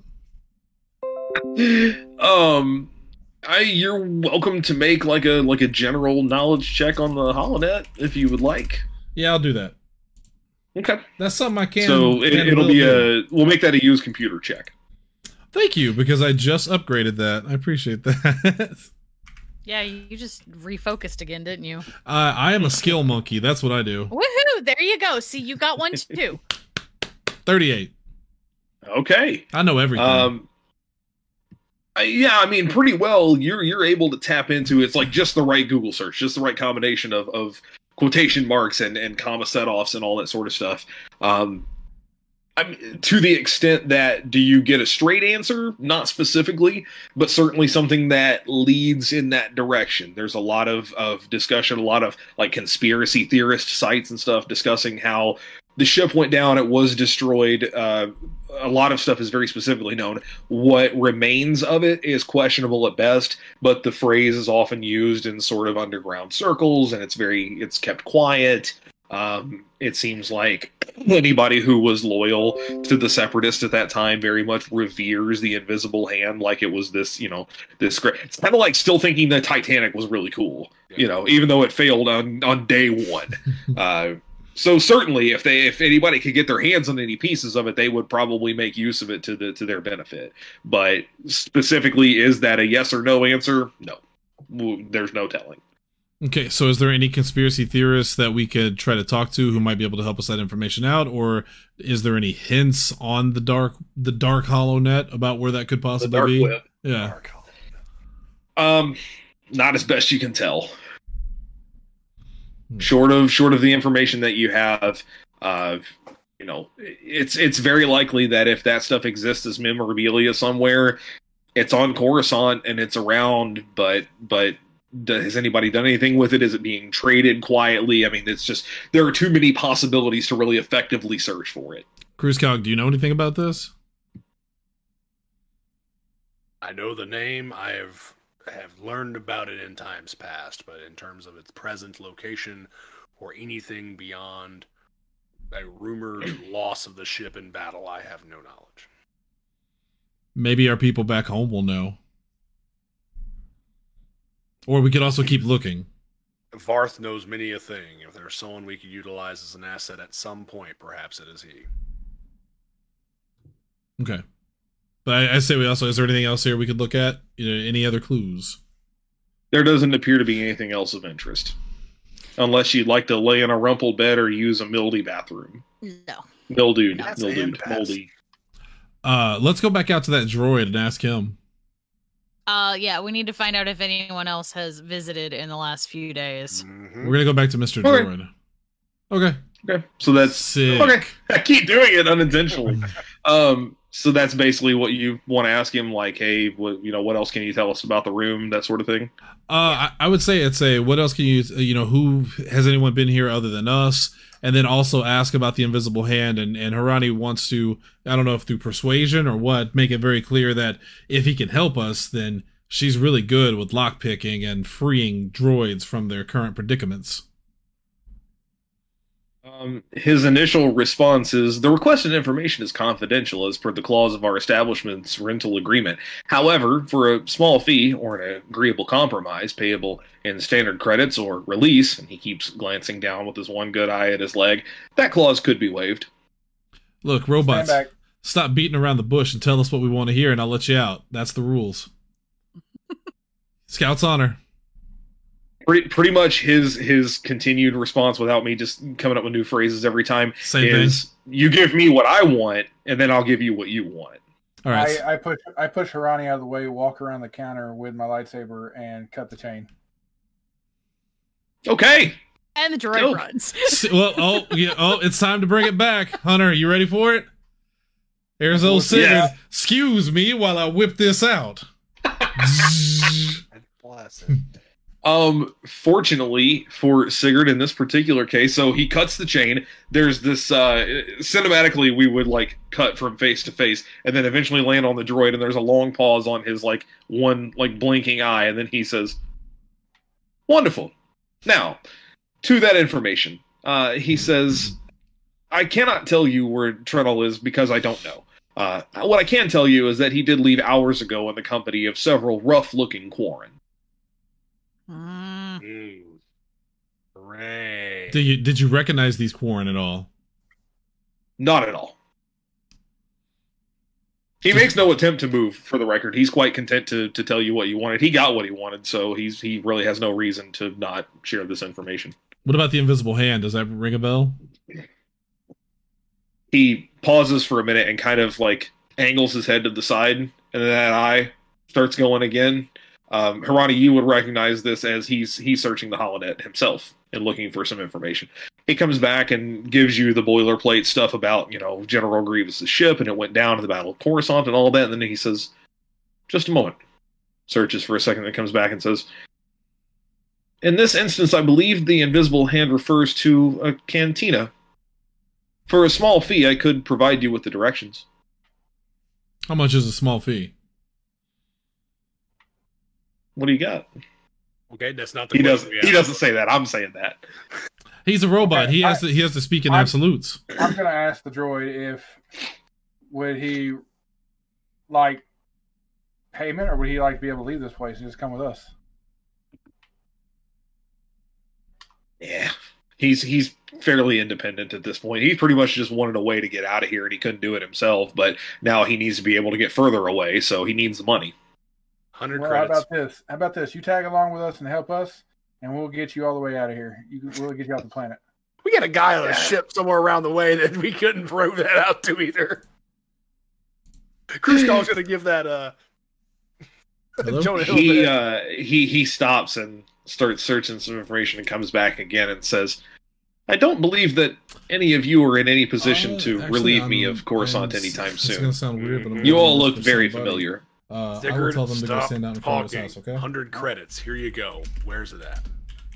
Um, I you're welcome to make like a like a general knowledge check on the Holonet if you would like. Yeah, I'll do that. Okay. That's something I can. So it, can it'll will be do. a we'll make that a used computer check. Thank you, because I just upgraded that. I appreciate that. Yeah, you just refocused again, didn't you? uh, I am a skill monkey. That's what I do. Woohoo! There you go. See, you got one too. thirty-eight. Okay. I know everything. Um. I- yeah, I mean, pretty well. You're you're able to tap into it's like just the right Google search, just the right combination of of quotation marks and and comma set offs and all that sort of stuff. Um. I mean, to the extent that do you get a straight answer? Not specifically, but certainly something that leads in that direction. There's a lot of, of discussion, a lot of like conspiracy theorist sites and stuff discussing how the ship went down, it was destroyed. Uh, a lot of stuff is very specifically known. What remains of it is questionable at best, but the phrase is often used in sort of underground circles, and it's very it's kept quiet. Um, it seems like anybody who was loyal to the Separatists at that time very much reveres the invisible hand like it was this, you know, this great. It's kind of like still thinking the Titanic was really cool, you know, even though it failed on, on day one. uh, so certainly if they, if anybody could get their hands on any pieces of it, they would probably make use of it to the, to their benefit. But specifically, is that a yes or no answer? No, there's no telling. Okay, so is there any conspiracy theorists that we could try to talk to who might be able to help us that information out, or is there any hints on the dark the dark hollow net about where that could The possibly dark be? web. Yeah. Dark Hollow. Um, not as best you can tell. Hmm. Short of short of the information that you have, uh, you know, it's it's very likely that if that stuff exists as memorabilia somewhere, it's on Coruscant and it's around. But but has anybody done anything with it? Is it being traded quietly? I mean, it's just there are too many possibilities to really effectively search for it. Cruise Cog, do you know anything about this? I know the name. I have have learned about it in times past, but in terms of its present location or anything beyond a rumored loss of the ship in battle, I have no knowledge. Maybe our people back home will know. Or we could also keep looking. Varth knows many a thing. If there's someone we could utilize as an asset at some point, perhaps it is he. Okay. But I, I say we also, is there anything else here we could look at? You know, any other clues? There doesn't appear to be anything else of interest, unless you'd like to lay in a rumpled bed or use a mildy bathroom. No. Mildewed, That's mildewed, impasse. moldy. Uh, let's go back out to that droid and ask him. Uh, yeah, we need to find out if anyone else has visited in the last few days. Mhm. We're gonna go back to Mister Okay. Droid. Okay. Okay, so that's Sick. okay. I keep doing it unintentionally. Um, so that's basically what you want to ask him, like, hey, what, you know, what else can you tell us about the room, that sort of thing. Uh, I, I would say it's a, what else can you, you know, who, has anyone been here other than us? And then also ask about the invisible hand. And, and Harani wants to, I don't know if through persuasion or what, make it very clear that if he can help us, then she's really good with lockpicking and freeing droids from their current predicaments. Um, his initial response is, the requested information is confidential as per the clause of our establishment's rental agreement. However, for a small fee or an agreeable compromise payable in standard credits or release, and he keeps glancing down with his one good eye at his leg, that clause could be waived. Look, Stand robots, back. stop beating around the bush and tell us what we want to hear and I'll let you out. That's the rules. Scout's honor. Pretty, pretty much his his continued response without me just coming up with new phrases every time Same is, you give me what I want, and then I'll give you what you want. All right. I, I push I push Harani out of the way, walk around the counter with my lightsaber, and cut the chain. Okay. And the droid Dope. runs. S- well, oh, yeah, oh, it's time to bring it back. Hunter, you ready for it? Here's old Sigurd. Yeah. Excuse me while I whip this out. Bless it. Um, fortunately for Sigurd in this particular case, so he cuts the chain. There's this, uh, cinematically we would like cut from face to face and then eventually land on the droid, and there's a long pause on his like one like blinking eye, and then he says, wonderful. Now, to that information, uh, he says, I cannot tell you where Trenel is because I don't know. Uh, what I can tell you is that he did leave hours ago in the company of several rough-looking Quarren. Mm. Mm. Hooray. Did you did you recognize these Quarren at all? Not at all. He makes no attempt to move, for the record. He's quite content to, to tell you what you wanted. He got what he wanted, so he's he really has no reason to not share this information. What about the invisible hand? Does that ring a bell? He pauses for a minute and kind of like angles his head to the side, and then that eye starts going again. Um, Harani, you would recognize this as he's he's searching the holonet himself and looking for some information. He comes back and gives you the boilerplate stuff about, you know, General Grievous' ship, and it went down in the Battle of Coruscant and all that, and then he says, just a moment. Searches for a second, then comes back and says, in this instance, I believe the invisible hand refers to a cantina. For a small fee, I could provide you with the directions. How much is a small fee? What do you got? Okay, that's not the He question doesn't. we He asked. doesn't say that. I'm saying that. He's a robot. Okay, he has I- to he has to speak in I'm- absolutes. I'm gonna ask the droid if would he like payment, or would he like to be able to leave this place and just come with us? Yeah, he's he's fairly independent at this point. He pretty much just wanted a way to get out of here, and he couldn't do it himself. But now he needs to be able to get further away, so he needs the money. one hundred Well, how credits. about this? How about this? You tag along with us and help us, and we'll get you all the way out of here. You, we'll get you off the planet. We got a guy on a ship somewhere around the way that we couldn't prove that out to either. Cruiscall's going to give that uh, Jonah Hill. He uh, he he stops and starts searching some information and comes back again and says, "I don't believe that any of you are in any position Uh, to actually, relieve I'm- me of Coruscant I'm- anytime It's gonna soon. sound weird, but I'm You gonna all do look this for very somebody. familiar." Uh, I will Sigurd, tell them to go stop stand out in front of his talking. house, okay? one hundred credits. Here you go. Where's it at?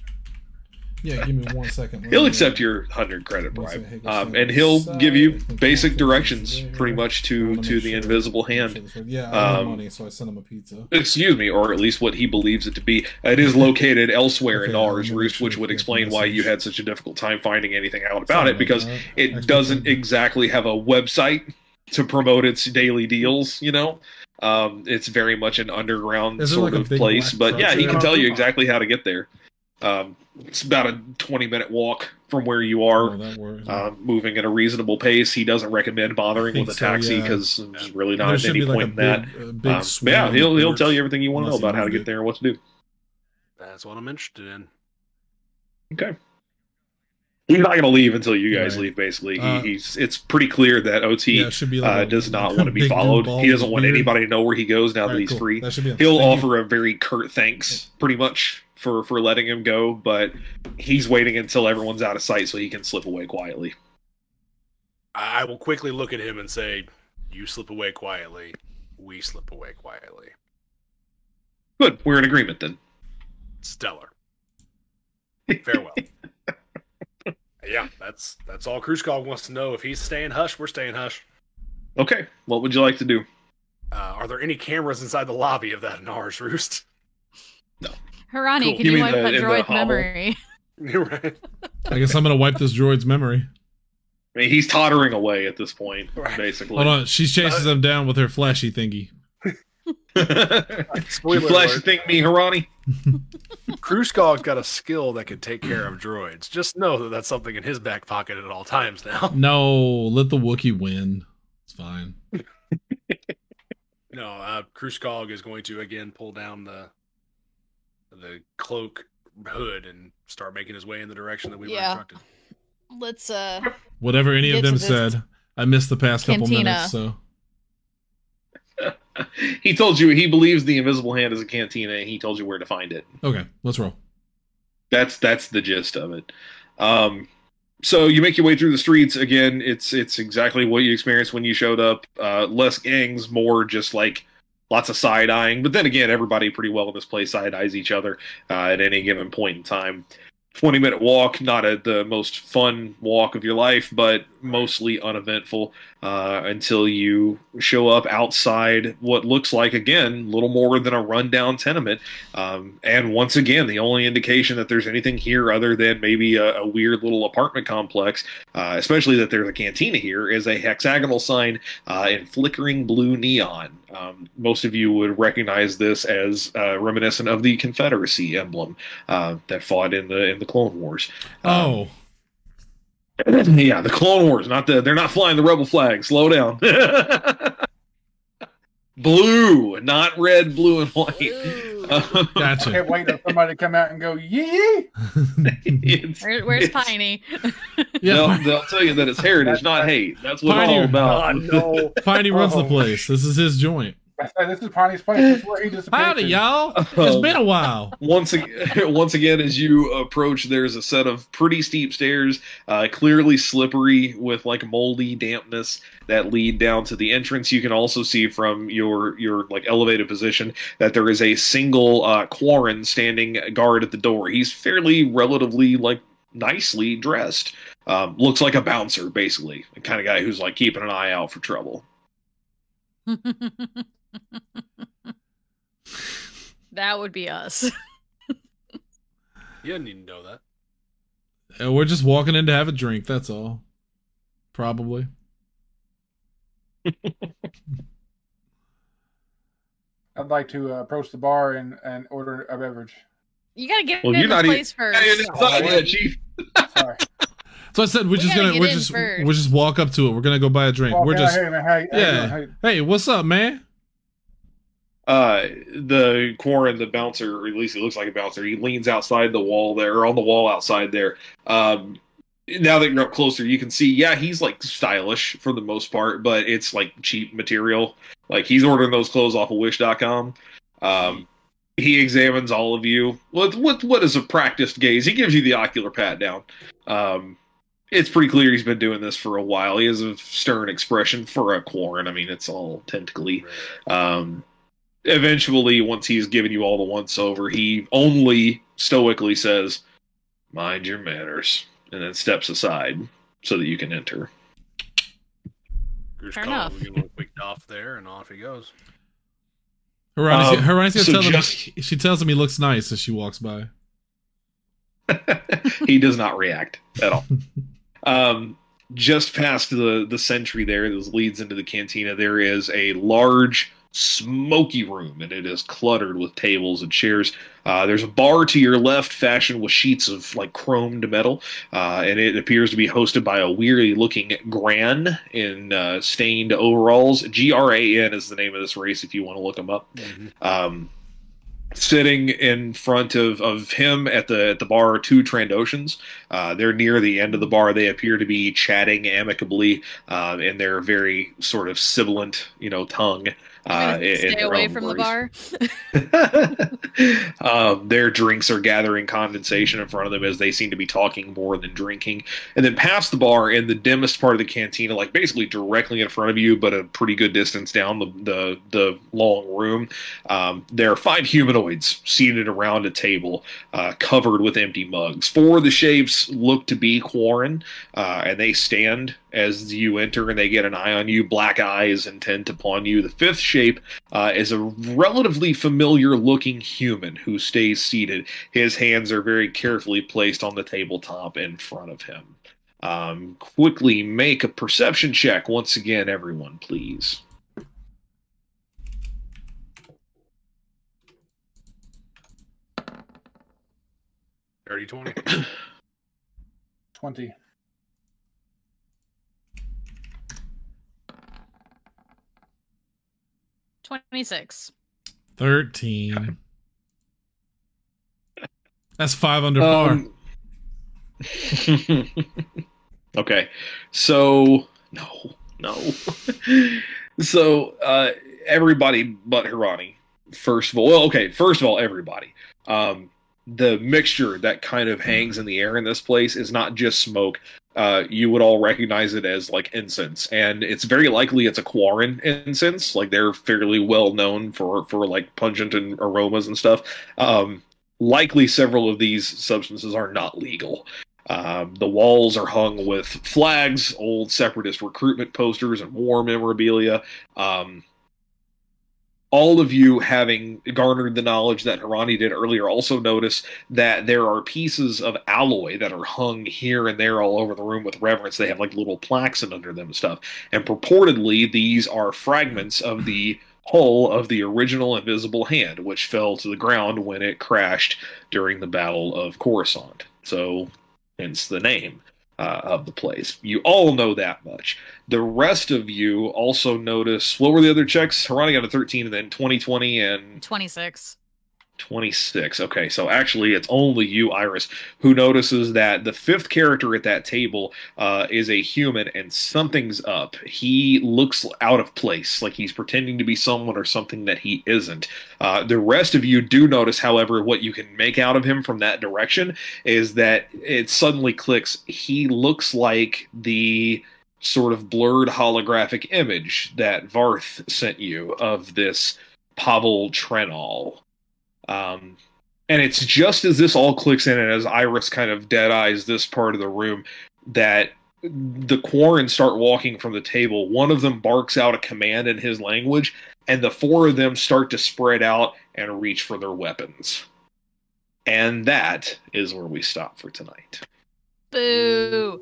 Yeah, give me one second. Let He'll me, accept uh, your hundred credit Yes, bribe, hey, go um, stand and he'll aside. give you I think basic I'll directions, put this pretty there. much I to wanna to make the sure- invisible make hand. sure this works. Yeah, I have Um, money, so I sent him a pizza. Excuse me, or at least what he believes it to be. It is located elsewhere in Okay, Nars let me Roost, make which sure would to get the explain why you message. had such a difficult time finding anything out about Sorry it, because that. it Actually, doesn't couldn't- exactly have a website to promote its daily deals, you know? Um, it's very much an underground Is there sort like a of big place, black but yeah, he structure? can tell you exactly how to get there. Um, it's about a twenty minute walk from where you are. Oh, that works. Um, moving at a reasonable pace. He doesn't recommend bothering think with a so, taxi yeah. because there's really There not should any be like point a in that. big, uh, big Um, but yeah, swing he'll he'll porch, tell you everything you want to know unless he about how to moved get it. there and what to do. That's what I'm interested in. Okay. He's not going to leave until you guys Right. leave. Basically, Uh, he, he's it's pretty clear that O T Yeah, it should be like uh, a- does not like want a to be big new followed. ball He doesn't with want beard. anybody to know where he goes now that Alright, he's cool. free. That should be it. He'll Thank offer a very curt thanks, pretty much, for for letting him go, but he's waiting until everyone's out of sight so he can slip away quietly. I I will quickly look at him and say, "You slip away quietly. We slip away quietly." Good, we're in agreement then. Stellar. Farewell. Yeah, that's that's all Cruiscall wants to know. If he's staying hush, we're staying hush. Okay, what would you like to do? Uh, are there any cameras inside the lobby of that Nars Roost? Harani, Cool. can You you, mean wipe the- that in the droid hovel? memory? You're right. I guess I'm gonna wipe this droid's memory. I mean, he's tottering away at this point, Right. basically. Hold on, she chases him down with her flashy thingy. you Spoiler flash alert. think me, Harani? Cruiscall's got a skill that can take care of droids. Just know that that's something in his back pocket at all times now. No, let the Wookiee win. It's fine. No, uh, Cruiscall is going to again pull down the the cloak hood and start making his way in the direction that we were Yeah. instructed. Let's uh Whatever any Get of to them this said, I missed the past couple cantina. minutes, so He told you he believes the invisible hand is a cantina, and he told you where to find it. okay, let's roll. That's that's the gist of it. Um, so you make your way through the streets again. It's it's exactly what you experienced when you showed up. Uh, less gangs, more just like lots of side eyeing. But then again, everybody pretty well in this place side eyes each other uh, at any given point in time. twenty minute walk, not a, the most fun walk of your life, but mostly uneventful uh, until you show up outside what looks like, again, little more than a rundown tenement. Um, and once again, the only indication that there's anything here other than maybe a, a weird little apartment complex, uh, especially that there's a cantina here, is a hexagonal sign uh, in flickering blue neon. Um, most of you would recognize this as uh, reminiscent of the Confederacy emblem uh, that fought in the in the Clone Wars. Um, Oh, yeah, the Clone Wars, not the. They're not flying the rebel flag. Slow down. Blue, not red, blue, and white. Ooh. Um, I gotcha. can't wait for somebody to come out and go, yee! it's- Where, where's it's- Piney? They'll, Yeah, they'll tell you that it's heritage, not hate. That's what it's Piney- all about. Oh, no. Piney runs the Oh. place. This is his joint. I say, this is Piney's place. This is where he disappeared. Howdy, to. y'all. It's been a while. Once again, once again, as you approach, there's a set of pretty steep stairs, uh, clearly slippery with like moldy dampness that lead down to the entrance. You can also see from your your like elevated position that there is a single uh, Quarren standing guard at the door. He's fairly relatively like nicely dressed. Um, looks like a bouncer, basically, the kind of guy who's like keeping an eye out for trouble. That would be us. You didn't need to know that. And we're just walking in to have a drink. That's all. Probably. I'd like to uh, approach the bar and, and order a beverage. You gotta get Well, in you're the not even- place first. Hey, it's not yet, Chief. Sorry. So I said we're We just gotta gonna get we're in just first. we're just walk up to it. We're gonna go buy a drink. Walk we're out just here, man. How you- how you yeah. doing? How you- Hey, what's up, man? uh, the Quarren, the bouncer, or at least he looks like a bouncer, he leans outside the wall there, or on the wall outside there. Um, now that you're up closer, you can see, yeah, he's like stylish for the most part, but it's like cheap material. Like he's ordering those clothes off of wish dot com. Um, he examines all of you. What, what, what is a practiced gaze? He gives you the ocular pat down. Um, it's pretty clear he's been doing this for a while. He has a stern expression for a Quarren. I mean, it's all tentacly. Um, eventually, once he's given you all the once over, he only stoically says, "Mind your manners," and then steps aside so that you can enter. Fair enough. We get a quick doff there, and off he goes. Harani's, Um, Harani's gonna so tell just- him, she tells him he looks nice as she walks by. He does not react at all. Um, just past the, the sentry there that leads into the cantina, there is a large, smoky room, and it is cluttered with tables and chairs. Uh, there's a bar to your left, fashioned with sheets of like chromed metal, uh, and it appears to be hosted by a weary-looking Gran in uh, stained overalls. G R A N is the name of this race if you want to look them up. Mm-hmm. Um, sitting in front of, of him at the at the bar are two Trandoshans. Uh, they're near the end of the bar. They appear to be chatting amicably uh, in their very sort of sibilant, you know, tongue. Uh, in Stay their away own from words. the bar. um, their drinks are gathering condensation in front of them as they seem to be talking more than drinking. And then past the bar, in the dimmest part of the cantina, like basically directly in front of you, but a pretty good distance down the the, the long room, um, there are five humanoids seated around a table, uh, covered with empty mugs. Four of the shapes look to be Quarren, uh, and they stand as you enter, and they get an eye on you, black eyes intent upon you. The fifth shape uh, is a relatively familiar-looking human who stays seated. His hands are very carefully placed on the tabletop in front of him. Um, quickly make a perception check. Once again, everyone, please. thirty twenty. twenty. twenty-six. Thirteen. That's five under par. Um, okay, so no, no. so uh, everybody but Harani. First of all, well, okay. First of all, everybody. Um, the mixture that kind of hangs in the air in this place is not just smoke. Uh, you would all recognize it as like incense, and it's very likely it's a Quarren incense. Like they're fairly well known for for like pungent and aromas and stuff. Um, likely several of these substances are not legal. Um, the walls are hung with flags, old separatist recruitment posters, and war memorabilia. Um, all of you, having garnered the knowledge that Harani did earlier, also notice that there are pieces of alloy that are hung here and there all over the room with reverence. They have like little plaques under them and stuff. And purportedly, these are fragments of the hull of the original Invisible Hand, which fell to the ground when it crashed during the Battle of Coruscant. So, hence the name uh, of the place. You all know that much. The rest of you also notice, what were the other checks? Harani got a thirteen, and then twenty, twenty, and twenty-six. twenty-six. Okay, so actually it's only you, Iris, who notices that the fifth character at that table uh, is a human, and something's up. He looks out of place, like he's pretending to be someone or something that he isn't. Uh, the rest of you do notice, however, what you can make out of him from that direction is that it suddenly clicks. He looks like the sort of blurred holographic image that Varth sent you of this Pavel Trenol. Um, and it's just as this all clicks in and as Iris kind of dead-eyes this part of the room that the Quarren start walking from the table. One of them barks out a command in his language, and the four of them start to spread out and reach for their weapons. And that is where we stop for tonight. Boo!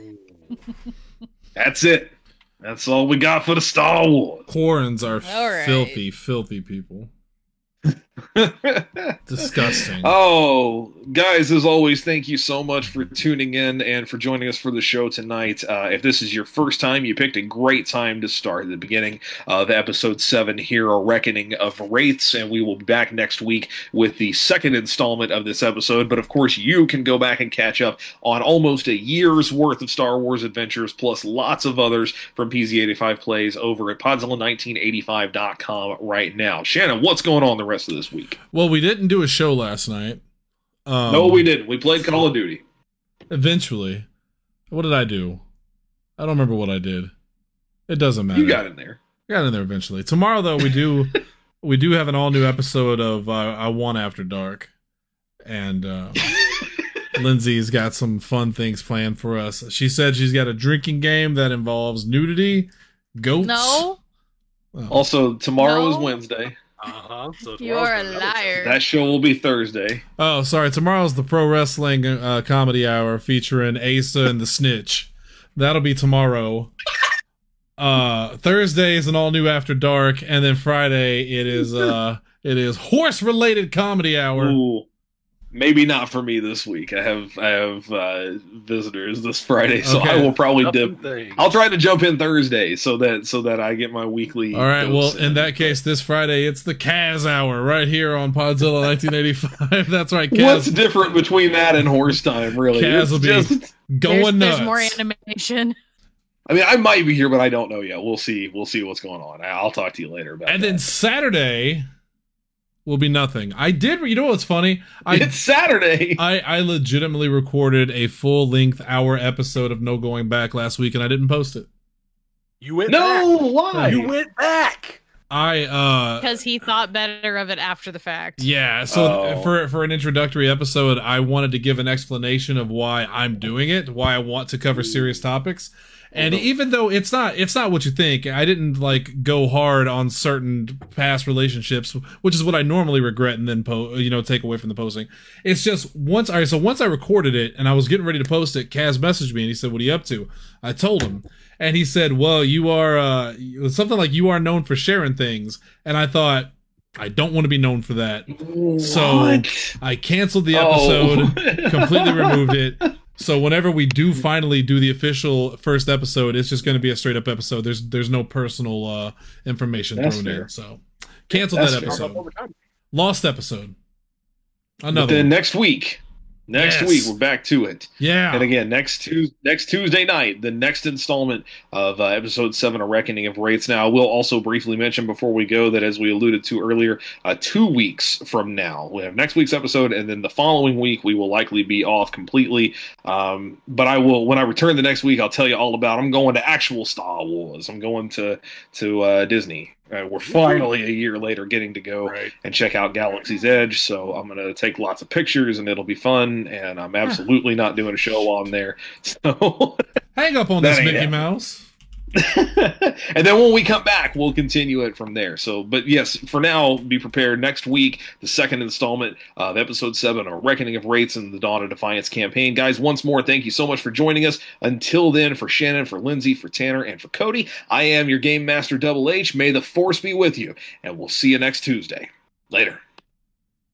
That's it. That's all we got for the Star Wars. Quarrens are All right. filthy, filthy people. Disgusting. Oh, guys, as always, thank you so much for tuning in and for joining us for the show tonight. Uh, if this is your first time, you picked a great time to start at the beginning of episode seven here, A Reckoning of Wraiths, and we will be back next week with the second installment of this episode. But of course, you can go back and catch up on almost a year's worth of Star Wars adventures, plus lots of others from P Z eighty-five Plays over at podzilla nineteen eighty-five dot com right now. Shannon, what's going on the rest of this week? Well, we didn't do a show last night. Um, no, we didn't. We played Call of Duty. Eventually. What did I do? I don't remember what I did. It doesn't matter. You got in there. I got in there eventually. Tomorrow, though, we do we do have an all-new episode of uh, I Want After Dark. And uh, Lindsay's got some fun things planned for us. She said she's got a drinking game that involves nudity, goats. No. Oh. Also, tomorrow No. is Wednesday. Uh-huh. So You are a tomorrow's liar. That show will be Thursday. Oh, sorry. Tomorrow's the Pro Wrestling uh, Comedy Hour featuring Asa and the Snitch. That'll be tomorrow. Uh, Thursday is an all new After Dark, and then Friday it is uh it is horse related comedy hour. Ooh, maybe not for me this week. I have I have uh, visitors this Friday, so Okay. I will probably Nothing dip. thing. I'll try to jump in Thursday so that so that I get my weekly. All right. Well, dose in that case, this Friday it's the Kaz hour right here on Podzilla nineteen eighty-five. That's right, What's Kaz different between that and horse time? Really, Kaz It's will be- just- going there's, nuts. there's more animation. I mean, I might be here, but I don't know yet. We'll see. We'll see what's going on. I'll talk to you later about. and that. then Saturday will be nothing. I did. You know what's funny? I it's Saturday. I, I legitimately recorded a full length hour episode of No Going Back last week and I didn't post it. You went no, back. why? You went back. I uh Because he thought better of it after the fact. yeah, so Oh. for for an introductory episode, I wanted to give an explanation of why I'm doing it, why I want to cover serious topics. And Mhm. even though it's not it's not what you think, I didn't like go hard on certain past relationships, which is what I normally regret and then po- you know take away from the posting. It's just once all right, so once I recorded it and I was getting ready to post it, Kaz messaged me and he said, "What are you up to?" I told him, and he said, "Well, you are uh something like you are known for sharing things." And I thought, I don't want to be known for that. So What? I canceled the episode, Oh. completely removed it. So whenever we do finally do the official first episode, it's just going to be a straight up episode. There's there's no personal uh, information That's thrown fair. in. So cancel That's that fair. episode. All the time. Lost episode. But Another then one. next week, next Yes. week we're back to it. Yeah. And again, next Tuesday, next Tuesday night, the next installment of uh, episode seven, A Reckoning of Wraiths. Now, I will also briefly mention before we go that, as we alluded to earlier, uh, two weeks from now, we have next week's episode, and then the following week, we will likely be off completely. Um, but I will, when I return the next week, I'll tell you all about. I'm going to actual Star Wars. I'm going to to uh, Disney. Uh, we're finally a year later getting to go Right. and check out Galaxy's Edge. So I'm going to take lots of pictures and it'll be fun. And I'm absolutely not doing a show on there. So, Hang up on That this ain't Mickey happening. Mouse. and then when we come back, we'll continue it from there. So, but yes, for now, be prepared. Next week, the second installment of episode seven, A Reckoning of Wraiths and the Dawn of Defiance campaign. Guys, once more, thank you so much for joining us. Until then, for Shannon, for Lindsay, for Tanner, and for Cody, I am your Game Master Double H. May the Force be with you, and we'll see you next Tuesday. Later.